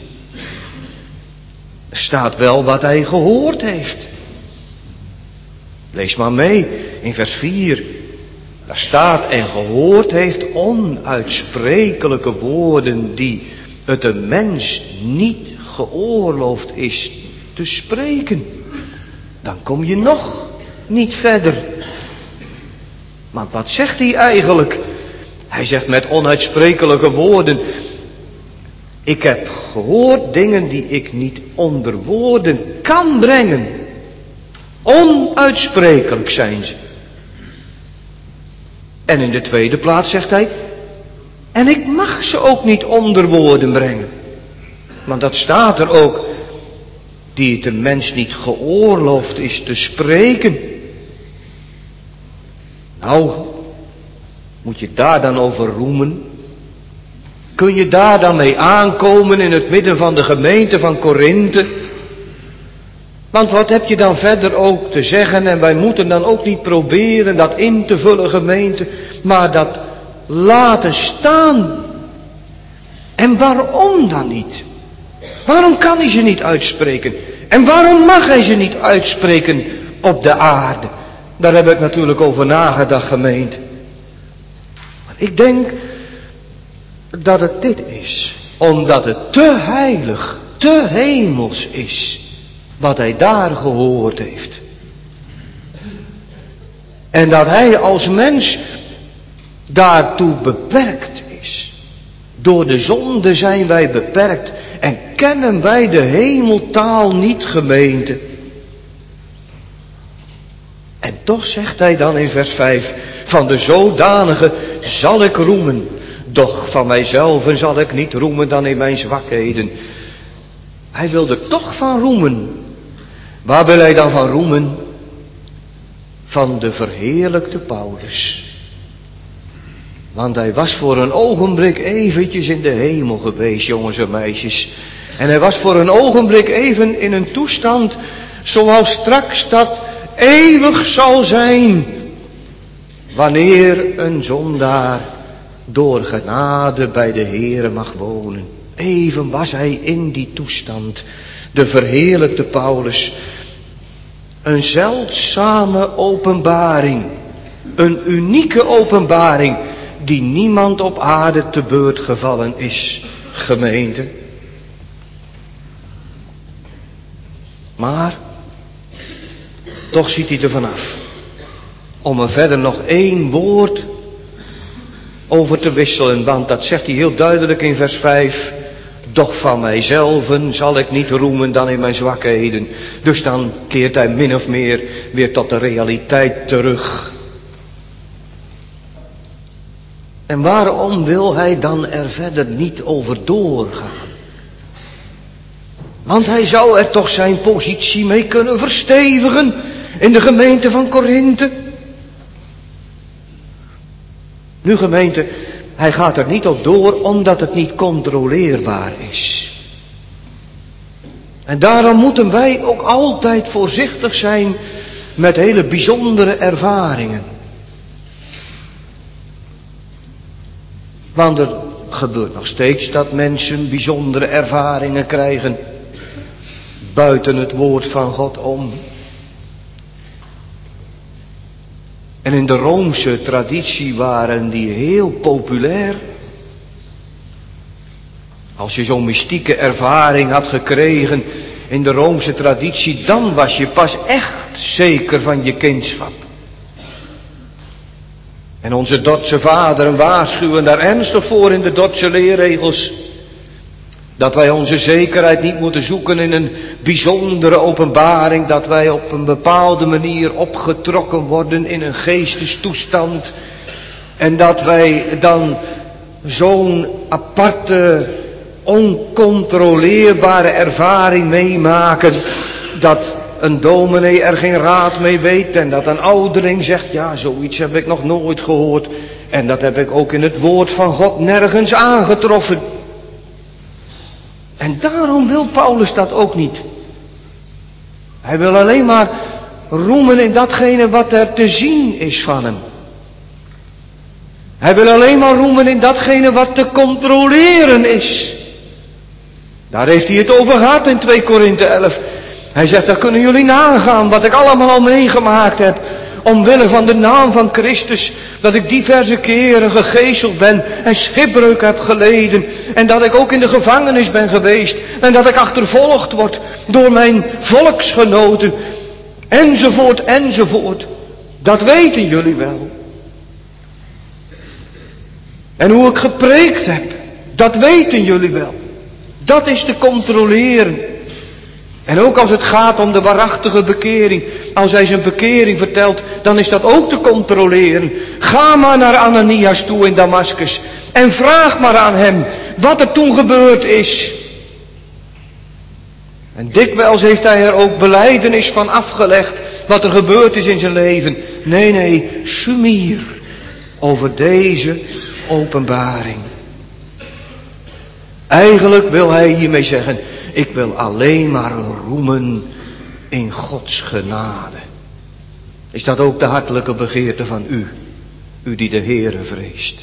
Er staat wel wat hij gehoord heeft. Lees maar mee in vers 4. Daar staat, en gehoord heeft onuitsprekelijke woorden die het een mens niet geoorloofd is te spreken. Dan kom je nog niet verder. Maar wat zegt hij eigenlijk? Hij zegt met onuitsprekelijke woorden, ik heb gehoord dingen die ik niet onder woorden kan brengen. Onuitsprekelijk zijn ze. En in de tweede plaats zegt hij, en ik mag ze ook niet onder woorden brengen. Want dat staat er ook, die het een mens niet geoorloofd is te spreken. Nou, moet je daar dan over roemen? Kun je daar dan mee aankomen in het midden van de gemeente van Korinthe? Want wat heb je dan verder ook te zeggen? En wij moeten dan ook niet proberen dat in te vullen, gemeente, maar dat laten staan. En waarom dan niet? Waarom kan hij ze niet uitspreken? En waarom mag hij ze niet uitspreken op de aarde? Daar heb ik natuurlijk over nagedacht, gemeente. Maar ik denk dat het dit is. Omdat het te heilig, te hemels is. Wat hij daar gehoord heeft. En dat hij als mens daartoe beperkt is. Door de zonde zijn wij beperkt en kennen wij de hemeltaal niet, gemeente. En toch zegt hij dan in vers 5, van de zodanige zal ik roemen, doch van mijzelf zal ik niet roemen dan in mijn zwakheden. Hij wil er toch van roemen. Waar wil hij dan van roemen? Van de verheerlijkte Paulus. Want hij was voor een ogenblik eventjes in de hemel geweest, jongens en meisjes. En hij was voor een ogenblik even in een toestand zoals straks dat eeuwig zal zijn. Wanneer een zondaar door genade bij de Heere mag wonen. Even was hij in die toestand. De verheerlijkte Paulus. Een zeldzame openbaring. Een unieke openbaring. Die niemand op aarde te beurt gevallen is, gemeente. Maar toch ziet hij er vanaf. Om er verder nog 1 woord over te wisselen. Want dat zegt hij heel duidelijk in vers 5. Doch van mijzelven zal ik niet roemen dan in mijn zwakheden. Dus dan keert hij min of meer weer tot de realiteit terug. En waarom wil hij dan er verder niet over doorgaan? Want hij zou er toch zijn positie mee kunnen verstevigen in de gemeente van Korinthe. Nu gemeente, hij gaat er niet op door omdat het niet controleerbaar is. En daarom moeten wij ook altijd voorzichtig zijn met hele bijzondere ervaringen. Want er gebeurt nog steeds dat mensen bijzondere ervaringen krijgen buiten het woord van God om. En in de Roomse traditie waren die heel populair. Als je zo'n mystieke ervaring had gekregen in de Roomse traditie, dan was je pas echt zeker van je kindschap. En onze Dordtse vaderen waarschuwen daar ernstig voor in de Dordtse leerregels. Dat wij onze zekerheid niet moeten zoeken in een bijzondere openbaring. Dat wij op een bepaalde manier opgetrokken worden in een geestestoestand. En dat wij dan zo'n aparte, oncontroleerbare ervaring meemaken. Dat een dominee er geen raad mee weet. En dat een ouderling zegt, ja, zoiets heb ik nog nooit gehoord. En dat heb ik ook in het woord van God nergens aangetroffen. En daarom wil Paulus dat ook niet. Hij wil alleen maar roemen in datgene wat er te zien is van hem. Hij wil alleen maar roemen in datgene wat te controleren is. Daar heeft hij het over gehad in 2 Korinthe 11. Hij zegt, daar kunnen jullie nagaan wat ik allemaal meegemaakt heb. Omwille van de naam van Christus. Dat ik diverse keren gegezeld ben en schipbreuk heb geleden. En dat ik ook in de gevangenis ben geweest. En dat ik achtervolgd word door mijn volksgenoten. Enzovoort, enzovoort. Dat weten jullie wel. En hoe ik gepreekt heb, dat weten jullie wel. Dat is te controleren. En ook als het gaat om de waarachtige bekering. Als hij zijn bekering vertelt, dan is dat ook te controleren. Ga maar naar Ananias toe in Damaskus. En vraag maar aan hem wat er toen gebeurd is. En dikwijls heeft hij er ook belijdenis van afgelegd. Wat er gebeurd is in zijn leven. Nee, sumier over deze openbaring. Eigenlijk wil hij hiermee zeggen, ik wil alleen maar roemen in Gods genade. Is dat ook de hartelijke begeerte van u? U die de Heere vreest.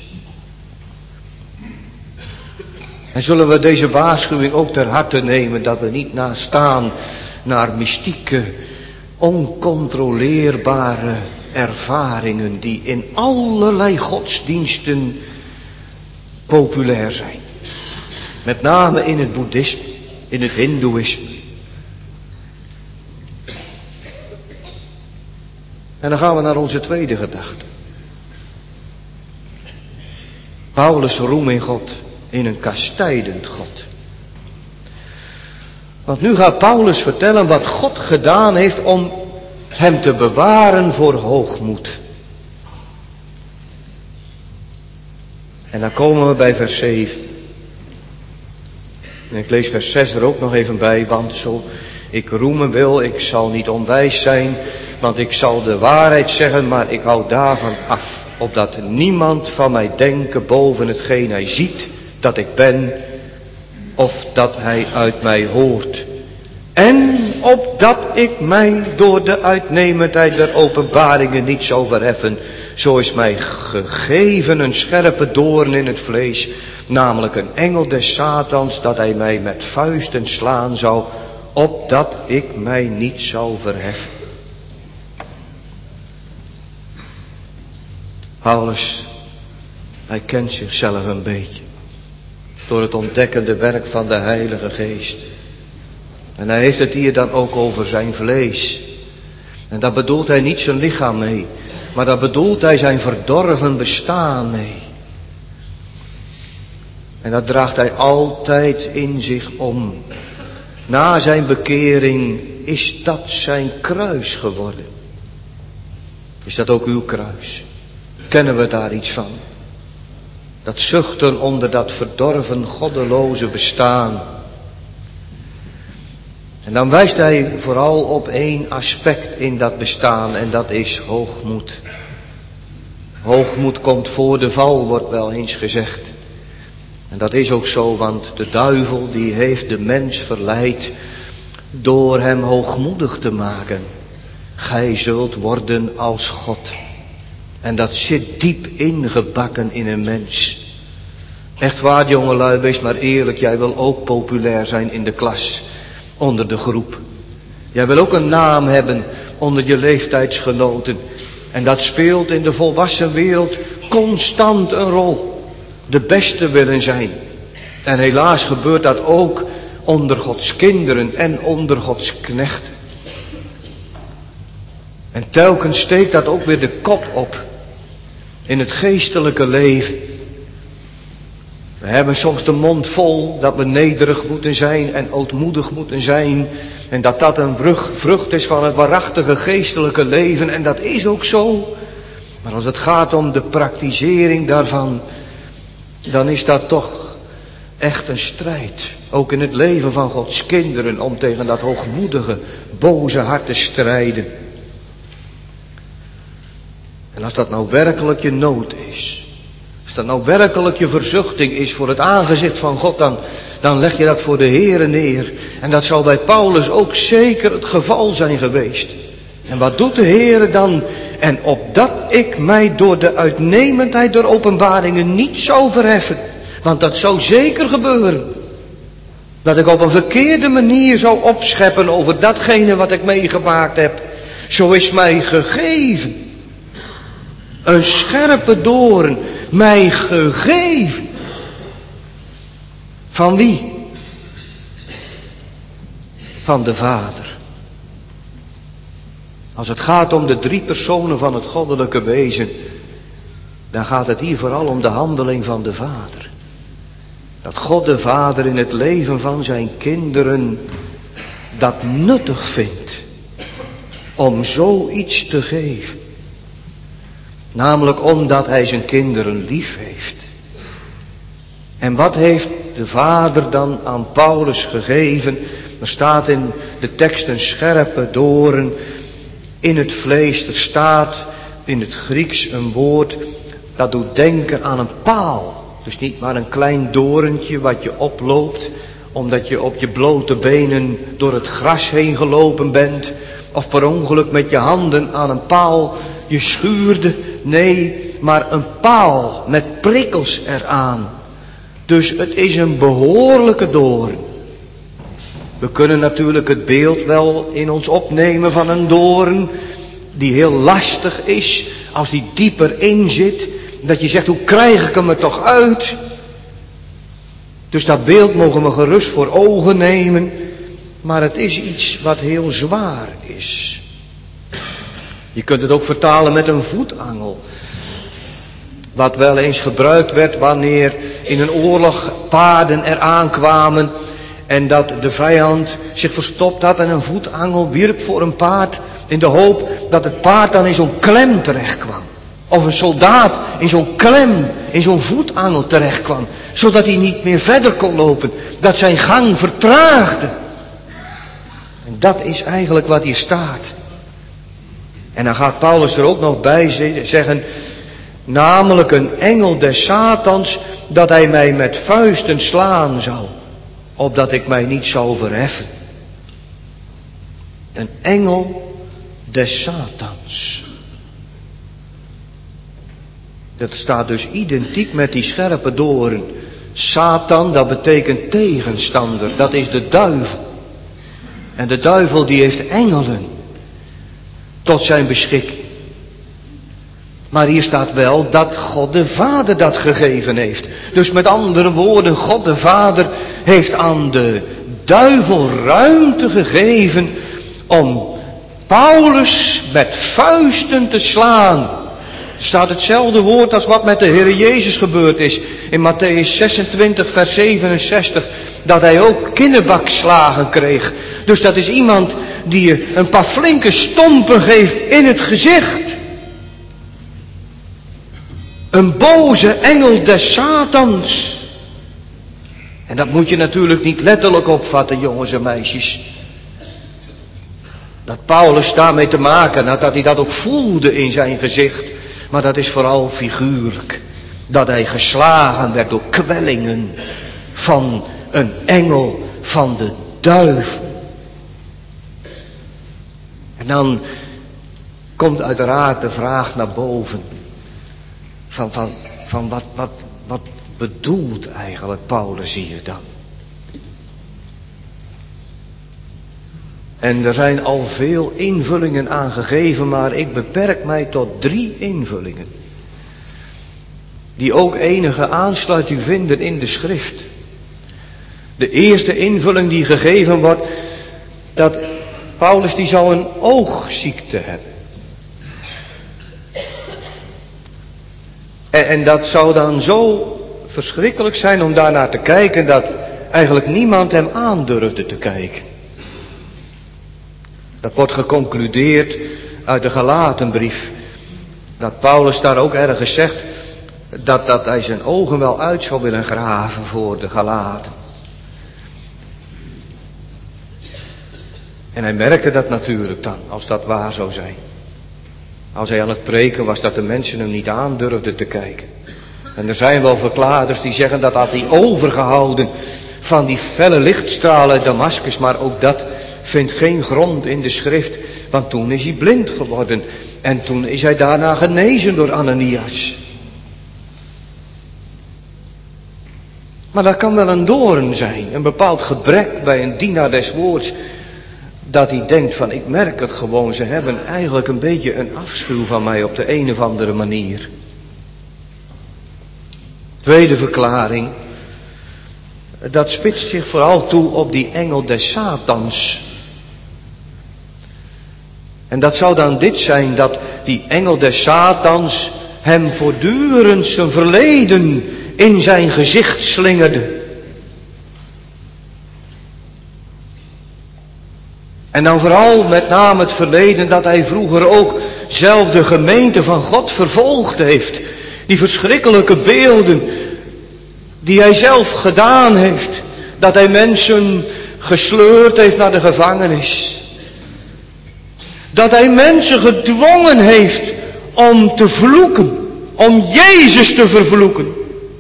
En zullen we deze waarschuwing ook ter harte nemen, dat we niet nastaan naar mystieke, oncontroleerbare ervaringen die in allerlei godsdiensten populair zijn. Met name in het boeddhisme, in het hindoeïsme. En dan gaan we naar onze tweede gedachte. Paulus' roem in God, in een kastijdend God. Want nu gaat Paulus vertellen wat God gedaan heeft om hem te bewaren voor hoogmoed. En dan komen we bij vers 7. En ik lees vers 6 er ook nog even bij, want zo ik roemen wil, ik zal niet onwijs zijn, want ik zal de waarheid zeggen, maar ik hou daarvan af, opdat niemand van mij denken boven hetgeen hij ziet dat ik ben, of dat hij uit mij hoort. En opdat ik mij door de uitnemendheid der openbaringen niet zou verheffen, zo is mij gegeven een scherpe doorn in het vlees, namelijk een engel des Satans, dat hij mij met vuisten slaan zou, opdat ik mij niet zou verheffen. Paulus, hij kent zichzelf een beetje door het ontdekkende werk van de Heilige Geest. En hij heeft het hier dan ook over zijn vlees. En daar bedoelt hij niet zijn lichaam mee, maar daar bedoelt hij zijn verdorven bestaan mee. En dat draagt hij altijd in zich om. Na zijn bekering is dat zijn kruis geworden. Is dat ook uw kruis? Kennen we daar iets van? Dat zuchten onder dat verdorven, goddeloze bestaan. En dan wijst hij vooral op één aspect in dat bestaan en dat is hoogmoed. Hoogmoed komt voor de val, wordt wel eens gezegd. En dat is ook zo, want de duivel die heeft de mens verleid door hem hoogmoedig te maken. Gij zult worden als God. En dat zit diep ingebakken in een mens. Echt waar, jongelui, wees maar eerlijk, jij wil ook populair zijn in de klas, onder de groep. Jij wil ook een naam hebben onder je leeftijdsgenoten. En dat speelt in de volwassen wereld constant een rol. De beste willen zijn. En helaas gebeurt dat ook onder Gods kinderen en onder Gods knechten. En telkens steekt dat ook weer de kop op in het geestelijke leven. We hebben soms de mond vol dat we nederig moeten zijn en ootmoedig moeten zijn. En dat dat een vrucht is van het waarachtige geestelijke leven. En dat is ook zo. Maar als het gaat om de praktisering daarvan, dan is dat toch echt een strijd. Ook in het leven van Gods kinderen om tegen dat hoogmoedige, boze hart te strijden. En als dat nou werkelijk je nood is, als dat nou werkelijk je verzuchting is voor het aangezicht van God, dan leg je dat voor de Heere neer. En dat zal bij Paulus ook zeker het geval zijn geweest. En wat doet de Heere dan? En opdat ik mij door de uitnemendheid der openbaringen niet zou verheffen. Want dat zou zeker gebeuren. Dat ik op een verkeerde manier zou opscheppen over datgene wat ik meegemaakt heb. Zo is mij gegeven een scherpe doorn, mij gegeven. Van wie? Van de Vader. Als het gaat om de drie personen van het goddelijke wezen, dan gaat het hier vooral om de handeling van de Vader. Dat God de Vader in het leven van zijn kinderen dat nuttig vindt om zoiets te geven. Namelijk omdat hij zijn kinderen lief heeft. En wat heeft de Vader dan aan Paulus gegeven? Er staat in de tekst een scherpe doorn in het vlees. Er staat in het Grieks een woord dat doet denken aan een paal. Dus niet maar een klein doorntje wat je oploopt omdat je op je blote benen door het gras heen gelopen bent. Of per ongeluk met je handen aan een paal je schuurde. Nee, maar een paal met prikkels eraan. Dus het is een behoorlijke doorn. We kunnen natuurlijk het beeld wel in ons opnemen van een doorn die heel lastig is, als die dieper in zit, dat je zegt, hoe krijg ik hem er toch uit? Dus dat beeld mogen we gerust voor ogen nemen, maar het is iets wat heel zwaar is. Je kunt het ook vertalen met een voetangel. Wat wel eens gebruikt werd wanneer in een oorlog paarden eraan kwamen en dat de vijand zich verstopt had en een voetangel wierp voor een paard in de hoop dat het paard dan in zo'n klem terecht kwam. Of een soldaat in zo'n klem, in zo'n voetangel terecht kwam, zodat hij niet meer verder kon lopen, dat zijn gang vertraagde. En dat is eigenlijk wat hier staat. En dan gaat Paulus er ook nog bij zeggen, namelijk een engel des Satans, dat hij mij met vuisten slaan zou, opdat ik mij niet zou verheffen. Een engel des Satans. Dat staat dus identiek met die scherpe doorn. Satan, dat betekent tegenstander, dat is de duivel. En de duivel die heeft engelen tot zijn beschikking. Maar hier staat wel dat God de Vader dat gegeven heeft. Dus met andere woorden, God de Vader heeft aan de duivel ruimte gegeven om Paulus met vuisten te slaan. Er staat hetzelfde woord als wat met de Heer Jezus gebeurd is. In Matthäus 26 vers 67. Dat hij ook kinnebakslagen kreeg. Dus dat is iemand die je een paar flinke stompen geeft in het gezicht. Een boze engel des Satans. En dat moet je natuurlijk niet letterlijk opvatten, jongens en meisjes. Dat Paulus daarmee te maken had, dat hij dat ook voelde in zijn gezicht. Maar dat is vooral figuurlijk. Dat hij geslagen werd door kwellingen van een engel van de duivel. En dan komt uiteraard de vraag naar boven. Van wat bedoelt eigenlijk Paulus hier dan? En er zijn al veel invullingen aangegeven, maar ik beperk mij tot 3 invullingen. Die ook enige aansluiting vinden in de schrift. De eerste invulling die gegeven wordt, dat Paulus die zou een oogziekte hebben. En dat zou dan zo verschrikkelijk zijn om daarnaar te kijken, dat eigenlijk niemand hem aandurfde te kijken. Dat wordt geconcludeerd uit de Galatenbrief. Dat Paulus daar ook ergens zegt dat hij zijn ogen wel uit zou willen graven voor de Galaten. En hij merkte dat natuurlijk dan, als dat waar zou zijn. Als hij aan het preken was, dat de mensen hem niet aandurfden te kijken. En er zijn wel verklaarders die zeggen dat had hij overgehouden van die felle lichtstralen uit Damascus, maar ook dat vindt geen grond in de schrift, want toen is hij blind geworden en toen is hij daarna genezen door Ananias. Maar dat kan wel een doorn zijn, een bepaald gebrek bij een dienaar des woords, dat hij denkt van ik merk het gewoon, ze hebben eigenlijk een beetje een afschuw van mij op de een of andere manier. Tweede verklaring, dat spitst zich vooral toe op die engel des Satans. En dat zou dan dit zijn, dat die engel des Satans hem voortdurend zijn verleden in zijn gezicht slingerde. En dan vooral met name het verleden dat hij vroeger ook zelf de gemeente van God vervolgd heeft. Die verschrikkelijke beelden die hij zelf gedaan heeft. Dat hij mensen gesleurd heeft naar de gevangenis. Dat hij mensen gedwongen heeft om te vloeken. Om Jezus te vervloeken.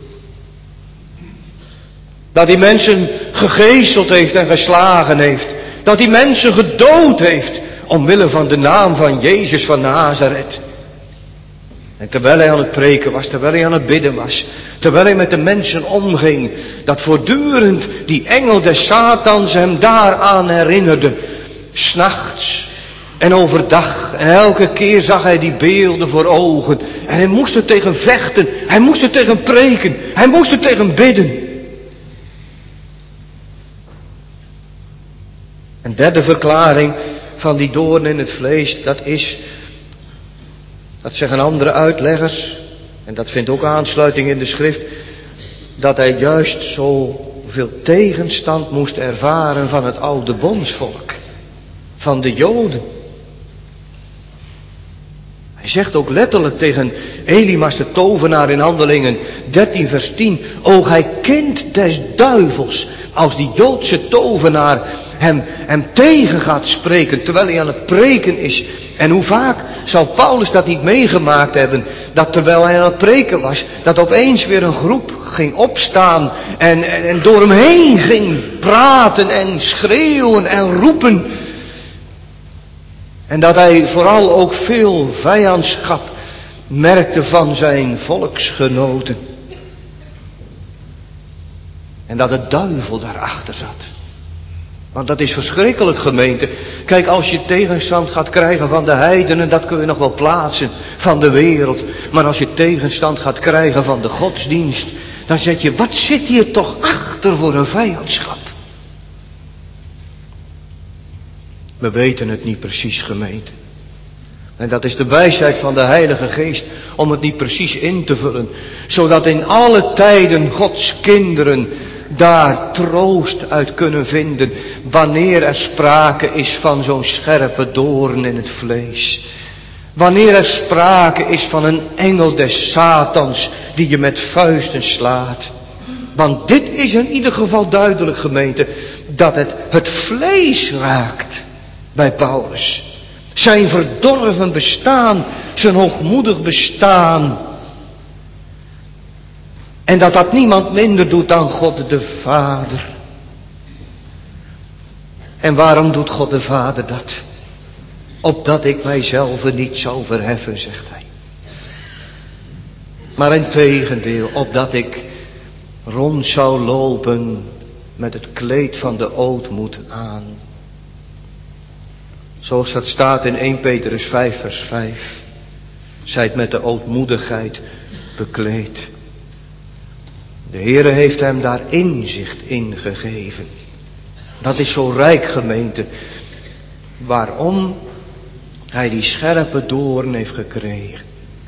Dat hij mensen gegezeld heeft en geslagen heeft. Dat hij mensen gedood heeft omwille van de naam van Jezus van Nazareth. En terwijl hij aan het preken was, terwijl hij aan het bidden was, terwijl hij met de mensen omging, dat voortdurend die engel des Satans hem daaraan herinnerde. 's Nachts en overdag. En elke keer zag hij die beelden voor ogen. En hij moest er tegen vechten. Hij moest er tegen preken. Hij moest er tegen bidden. Een derde verklaring van die doorn in het vlees, dat is Dat zeggen andere uitleggers, en dat vindt ook aansluiting in de schrift, dat hij juist zoveel tegenstand moest ervaren van het oude bondsvolk, van de Joden. Hij zegt ook letterlijk tegen Elimas de tovenaar in Handelingen 13 vers 10. O gij kind des duivels, als die Joodse tovenaar hem tegen gaat spreken terwijl hij aan het preken is. En hoe vaak zou Paulus dat niet meegemaakt hebben, dat terwijl hij aan het preken was, dat opeens weer een groep ging opstaan en door hem heen ging praten en schreeuwen en roepen. En dat hij vooral ook veel vijandschap merkte van zijn volksgenoten. En dat de duivel daarachter zat. Want dat is verschrikkelijk, gemeente. Kijk, als je tegenstand gaat krijgen van de heidenen, dat kun je nog wel plaatsen, van de wereld. Maar als je tegenstand gaat krijgen van de godsdienst, dan zeg je, wat zit hier toch achter voor een vijandschap? We weten het niet precies, gemeente. En dat is de wijsheid van de Heilige Geest, om het niet precies in te vullen. Zodat in alle tijden Gods kinderen daar troost uit kunnen vinden, wanneer er sprake is van zo'n scherpe doorn in het vlees. Wanneer er sprake is van een engel des Satans die je met vuisten slaat. Want dit is in ieder geval duidelijk, gemeente, dat het vlees raakt bij Paulus. Zijn verdorven bestaan, zijn hoogmoedig bestaan. En dat niemand minder doet dan God de Vader. En waarom doet God de Vader dat? Opdat ik mijzelf niet zou verheffen, zegt hij. Maar integendeel, opdat ik rond zou lopen met het kleed van de ootmoed aan. Zoals dat staat in 1 Petrus 5 vers 5. Zijt met de ootmoedigheid bekleed. De Heere heeft hem daar inzicht in gegeven. Dat is zo rijk, gemeente. Waarom hij die scherpe doorn heeft gekregen.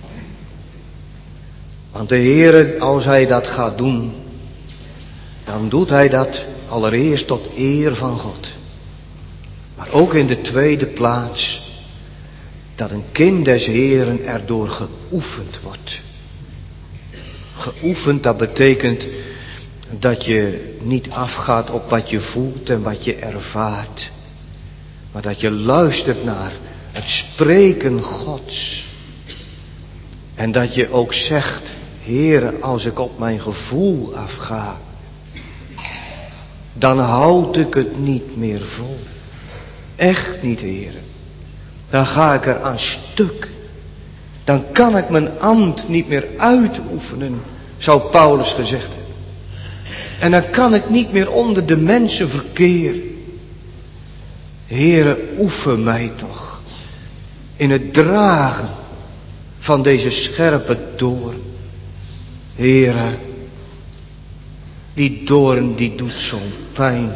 Want de Heere, als hij dat gaat doen, dan doet hij dat allereerst tot eer van God. Maar ook in de tweede plaats, dat een kind des Heeren erdoor geoefend wordt. Geoefend, dat betekent dat je niet afgaat op wat je voelt en wat je ervaart. Maar dat je luistert naar het spreken Gods. En dat je ook zegt, Heere, als ik op mijn gevoel afga, dan houd ik het niet meer vol. Echt niet, Heere. Dan ga ik er aan stuk. Dan kan ik mijn ambt niet meer uitoefenen, zou Paulus gezegd hebben. En dan kan ik niet meer onder de mensen verkeren. Heere, oefen mij toch in het dragen van deze scherpe doorn. Heere, die doorn die doet zo'n pijn.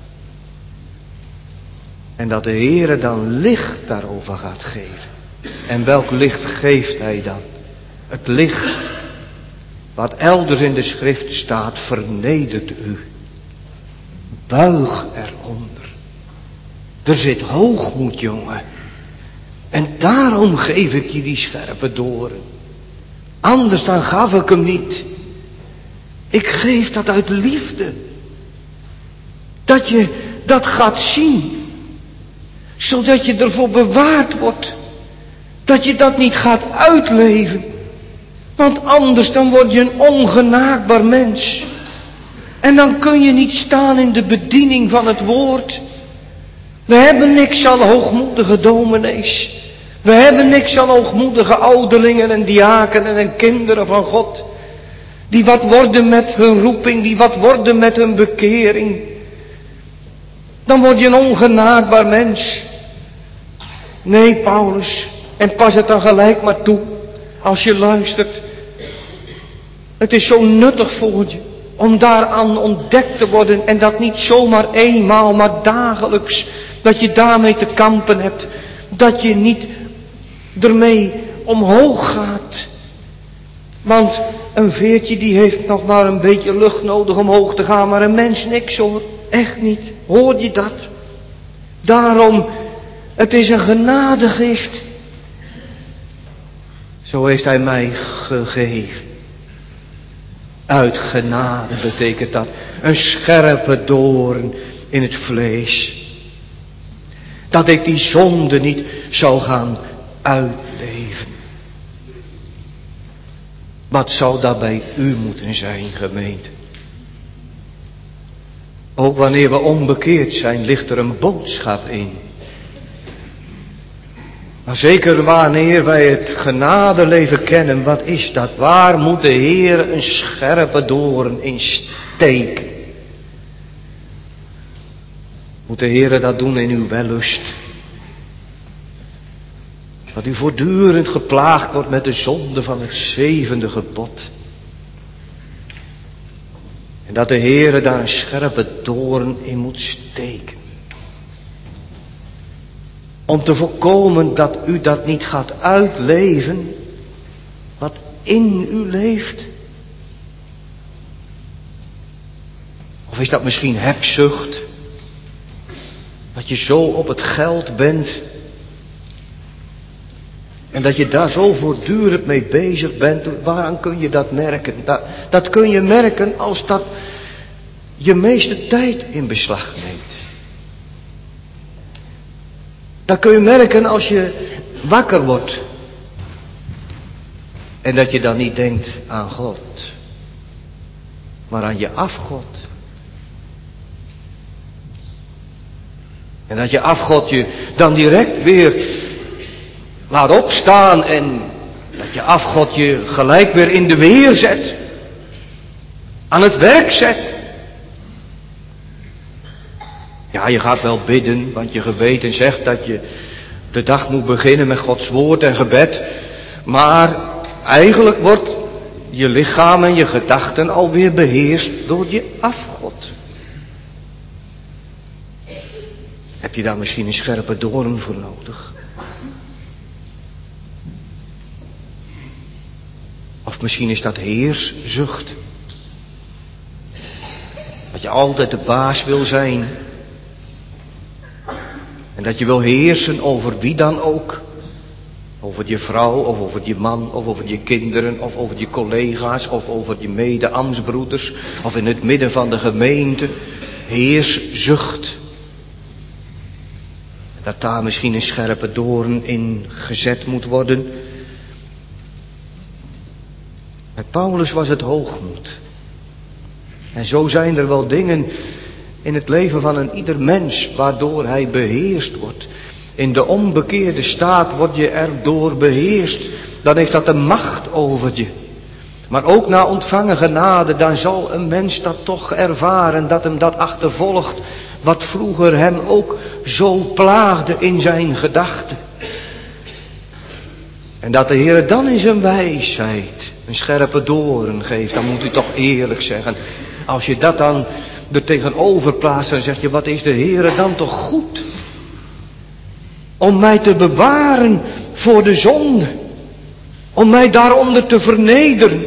En dat de Heere dan licht daarover gaat geven. En welk licht geeft hij dan? Het licht wat elders in de schrift staat, vernedert u. Buig eronder. Er zit hoogmoed, jongen. En daarom geef ik je die scherpe doorn. Anders dan gaf ik hem niet. Ik geef dat uit liefde. Dat je dat gaat zien. Zodat je ervoor bewaard wordt. Dat je dat niet gaat uitleven. Want anders dan word je een ongenaakbaar mens. En dan kun je niet staan in de bediening van het woord. We hebben niks aan hoogmoedige dominees. We hebben niks aan hoogmoedige ouderlingen en diakenen en kinderen van God. Die wat worden met hun roeping, die wat worden met hun bekering. Dan word je een ongenaakbaar mens. Nee, Paulus, en pas het dan gelijk maar toe, als je luistert. Het is zo nuttig voor je, om daaraan ontdekt te worden, en dat niet zomaar eenmaal, maar dagelijks. Dat je daarmee te kampen hebt, dat je niet ermee omhoog gaat. Want een veertje die heeft nog maar een beetje lucht nodig om omhoog te gaan, maar een mens niks hoor. Echt niet. Hoor je dat? Daarom, het is een genadegift. Zo heeft hij mij gegeven. Uit genade betekent dat. Een scherpe doorn in het vlees. Dat ik die zonde niet zou gaan uitleven. Wat zou dat bij u moeten zijn, gemeente? Ook wanneer we onbekeerd zijn, ligt er een boodschap in. Maar zeker wanneer wij het genadeleven kennen, wat is dat? Waar moet de Heer een scherpe doorn in steken? Moet de Heer dat doen in uw wellust? Dat u voortdurend geplaagd wordt met de zonde van het 7e gebod. En dat de Heer daar een scherpe doorn in moet steken. Om te voorkomen dat u dat niet gaat uitleven, wat in u leeft. Of is dat misschien hebzucht? Dat je zo op het geld bent. En dat je daar zo voortdurend mee bezig bent. Waaraan kun je dat merken? Dat kun je merken als dat je meeste tijd in beslag neemt. Dat kun je merken als je wakker wordt. En dat je dan niet denkt aan God. Maar aan je afgod. En dat je afgod je dan direct weer laat opstaan. En dat je afgod je gelijk weer in de weer zet. Aan het werk zet. Ja, je gaat wel bidden, want je geweten zegt dat je de dag moet beginnen met Gods woord en gebed. Maar eigenlijk wordt je lichaam en je gedachten alweer beheerst door je afgod. Heb je daar misschien een scherpe doorn voor nodig? Of misschien is dat heerszucht. Dat je altijd de baas wil zijn. En dat je wil heersen over wie dan ook. Over je vrouw, of over je man, of over je kinderen, of over je collega's, of over je mede-ambtsbroeders, of in het midden van de gemeente. Heerszucht. Dat daar misschien een scherpe doorn in gezet moet worden. Met Paulus was het hoogmoed. En zo zijn er wel dingen in het leven van een ieder mens waardoor hij beheerst wordt. In de onbekeerde staat word je erdoor beheerst. Dan heeft dat een macht over je. Maar ook na ontvangen genade, dan zal een mens dat toch ervaren, dat hem dat achtervolgt, wat vroeger hem ook zo plaagde in zijn gedachten. En dat de Heer dan in zijn wijsheid een scherpe doorn geeft, dan moet u toch eerlijk zeggen. Als je dat dan er tegenover plaatst, dan zeg je, wat is de Heer dan toch goed? Om mij te bewaren voor de zonde. Om mij daaronder te vernederen.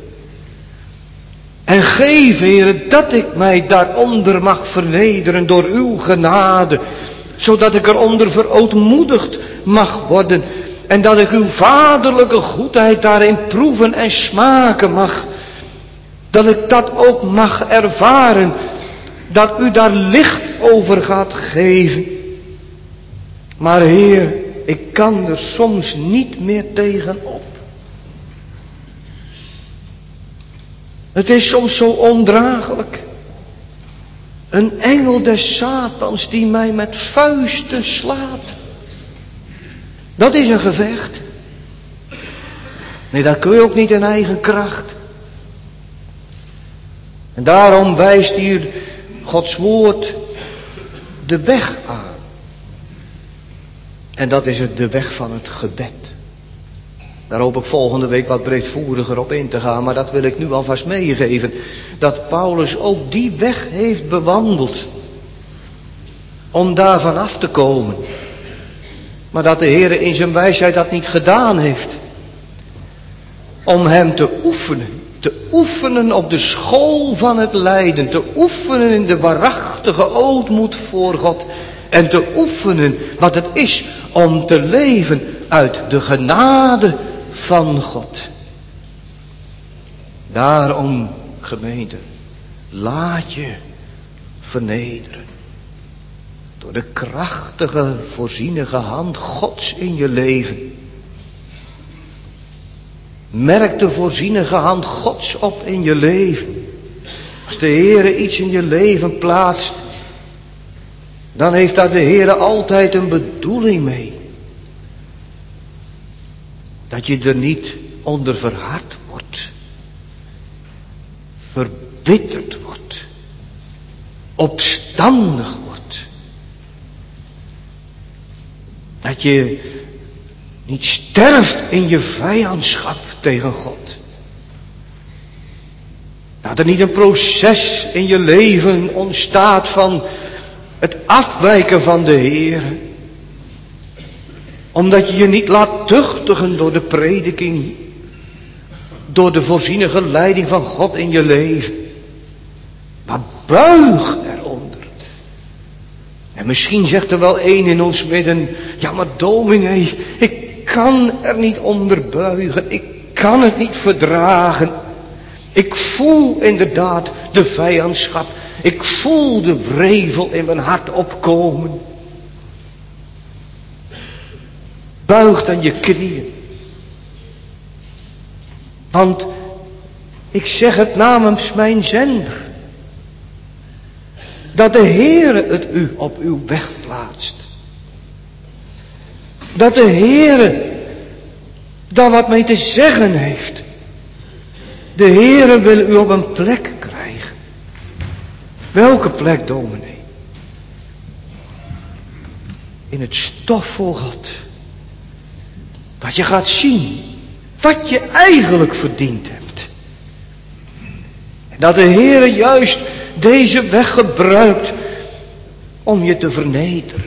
En geef, Heer, dat ik mij daaronder mag vernederen door uw genade. Zodat ik eronder verootmoedigd mag worden. En dat ik uw vaderlijke goedheid daarin proeven en smaken mag. Dat ik dat ook mag ervaren. Dat u daar licht over gaat geven. Maar Heer, ik kan er soms niet meer tegenop. Het is soms zo ondraaglijk. Een engel des Satans die mij met vuisten slaat. Dat is een gevecht. Nee, dat kun je ook niet in eigen kracht. En daarom wijst hier Gods woord de weg aan. En dat is de weg van het gebed. Daar hoop ik volgende week wat breedvoeriger op in te gaan. Maar dat wil ik nu alvast meegeven. Dat Paulus ook die weg heeft bewandeld. Om daarvan af te komen. Maar dat de Heer in zijn wijsheid dat niet gedaan heeft. om hem te oefenen. Te oefenen op de school van het lijden. Te oefenen in de waarachtige ootmoed voor God. En te oefenen wat het is om te leven uit de genade van God. Daarom, gemeente, laat je vernederen. Door de krachtige, voorzienige hand Gods in je leven. Merk de voorzienige hand Gods op in je leven. Als de Heere iets in je leven plaatst, dan heeft daar de Heere altijd een bedoeling mee. Dat je er niet onder verhard wordt. Verbitterd wordt. Opstandig wordt. Dat je niet sterft in je vijandschap tegen God. Dat er niet een proces in je leven ontstaat van het afwijken van de Heer. Omdat je je niet laat tuchtigen door de prediking. Door de voorzienige leiding van God in je leven. Maar buig eronder. En misschien zegt er wel één in ons midden. Ja, maar dominee, ik kan er niet onder buigen. Ik kan het niet verdragen. Ik voel inderdaad de vijandschap. Ik voel de wrevel in mijn hart opkomen. Buig dan je knieën. Want ik zeg het namens mijn zender. Dat de Heere het u op uw weg plaatst. Dat de Heere daar wat mee te zeggen heeft. De Heere wil u op een plek krijgen. Welke plek, dominee? In het stof voor God. Dat je gaat zien wat je eigenlijk verdiend hebt. En dat de Heere juist deze weg gebruikt om je te vernederen.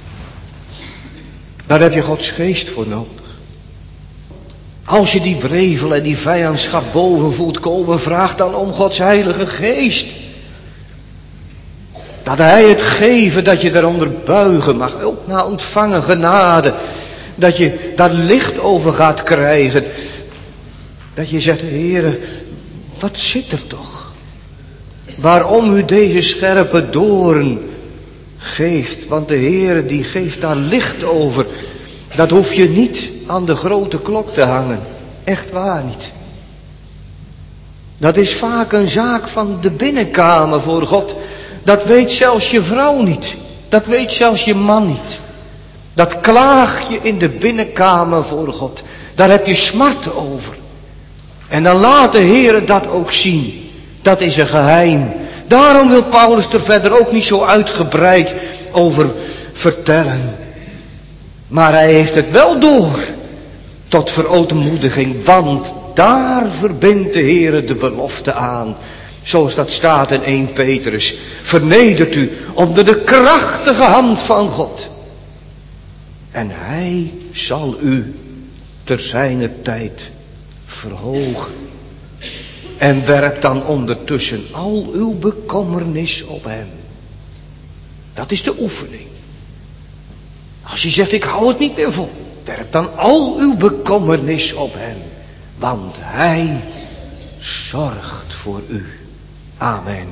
Daar heb je Gods geest voor nodig. Als je die wrevel en die vijandschap boven voelt komen, vraag dan om Gods heilige geest. Dat Hij het geven, dat je daaronder buigen mag, ook na ontvangen genade. Dat je daar licht over gaat krijgen. Dat je zegt, Heere, wat zit er toch? Waarom u deze scherpe doorn geeft? Want de Heere die geeft daar licht over. Dat hoef je niet aan de grote klok te hangen. Echt waar niet. Dat is vaak een zaak van de binnenkamer voor God. Dat weet zelfs je vrouw niet. Dat weet zelfs je man niet. Dat klaag je in de binnenkamer voor God. Daar heb je smart over. En dan laat de Heere dat ook zien. Dat is een geheim. Daarom wil Paulus er verder ook niet zo uitgebreid over vertellen. Maar hij heeft het wel door. Tot verootmoediging. Want daar verbindt de Heere de belofte aan. Zoals dat staat in 1 Petrus. Vernedert u onder de krachtige hand van God. En Hij zal u ter zijner tijd verhogen. En werp dan ondertussen al uw bekommernis op Hem. Dat is de oefening. Als je zegt, ik hou het niet meer vol. Werp dan al uw bekommernis op Hem. Want Hij zorgt voor u. Amen.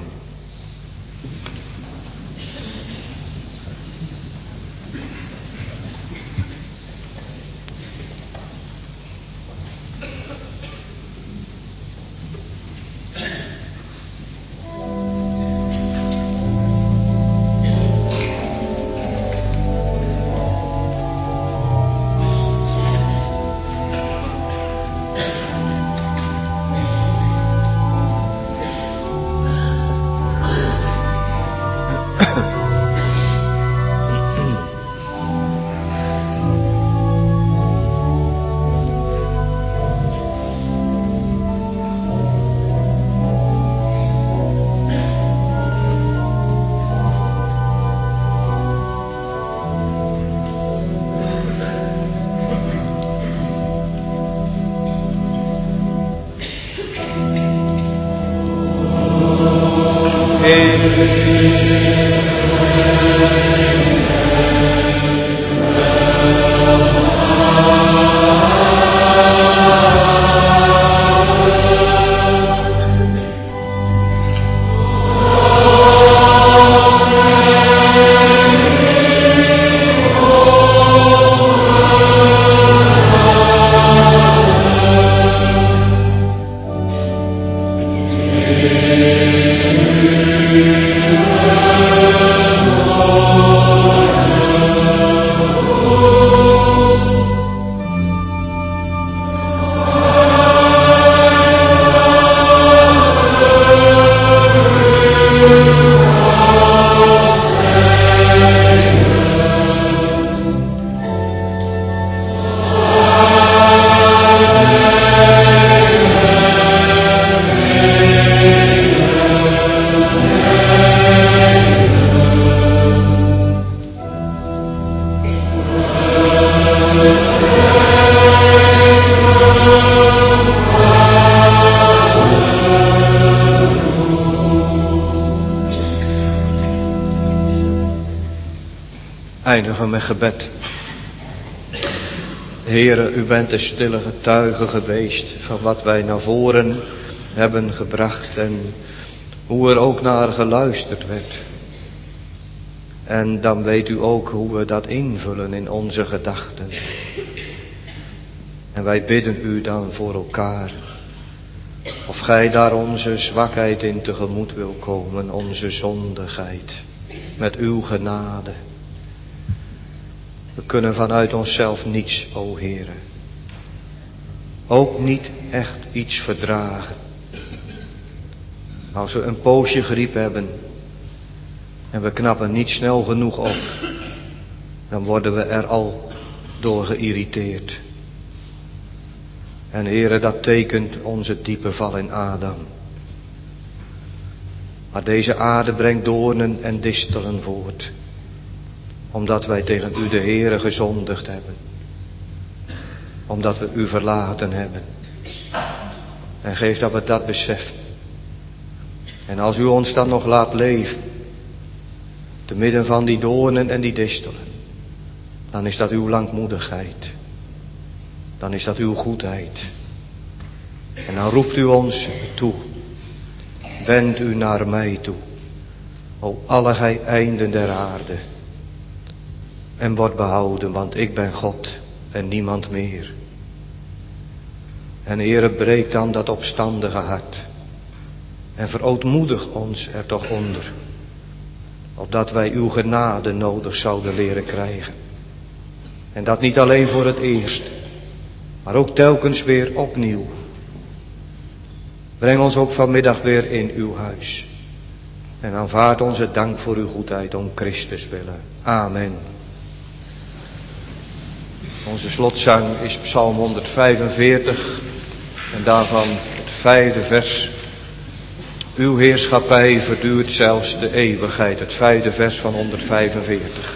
Eindigen met gebed. Heere, u bent de stille getuige geweest van wat wij naar voren hebben gebracht en hoe er ook naar geluisterd werd. En dan weet u ook hoe we dat invullen in onze gedachten. En wij bidden u dan voor elkaar. Of gij daar onze zwakheid in tegemoet wil komen, onze zondigheid, met uw genade. We kunnen vanuit onszelf niets, o Heere. Ook niet echt iets verdragen. Als we een poosje griep hebben en we knappen niet snel genoeg op, dan worden we er al door geïrriteerd. En Heere, dat tekent onze diepe val in Adam. Maar deze aarde brengt doornen en distelen voort, omdat wij tegen u de Heere gezondigd hebben. Omdat we u verlaten hebben. En geef dat we dat beseffen. En als u ons dan nog laat leven, te midden van die doornen en die distelen, dan is dat uw langmoedigheid. Dan is dat uw goedheid. En dan roept u ons toe. Wend u naar mij toe, o alle gij einden der aarde. En word behouden, want ik ben God en niemand meer. En Heere, breek dan dat opstandige hart. En verootmoedig ons er toch onder. Opdat wij uw genade nodig zouden leren krijgen. En dat niet alleen voor het eerst, maar ook telkens weer opnieuw. Breng ons ook vanmiddag weer in uw huis. En aanvaard onze dank voor uw goedheid om Christus willen. Amen. Onze slotzang is Psalm 145 en daarvan het 5e vers. Uw heerschappij verduurt zelfs de eeuwigheid. Het 5e vers van 145.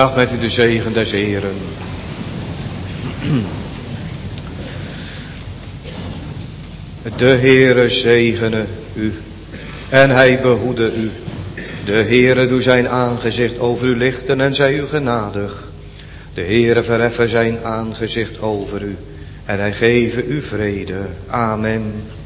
Draag met u de zegen des Heeren. De Heere zegene u en hij behoede u. De Heere doe zijn aangezicht over u lichten en zij u genadig. De Heere verheffen zijn aangezicht over u en hij geven u vrede. Amen.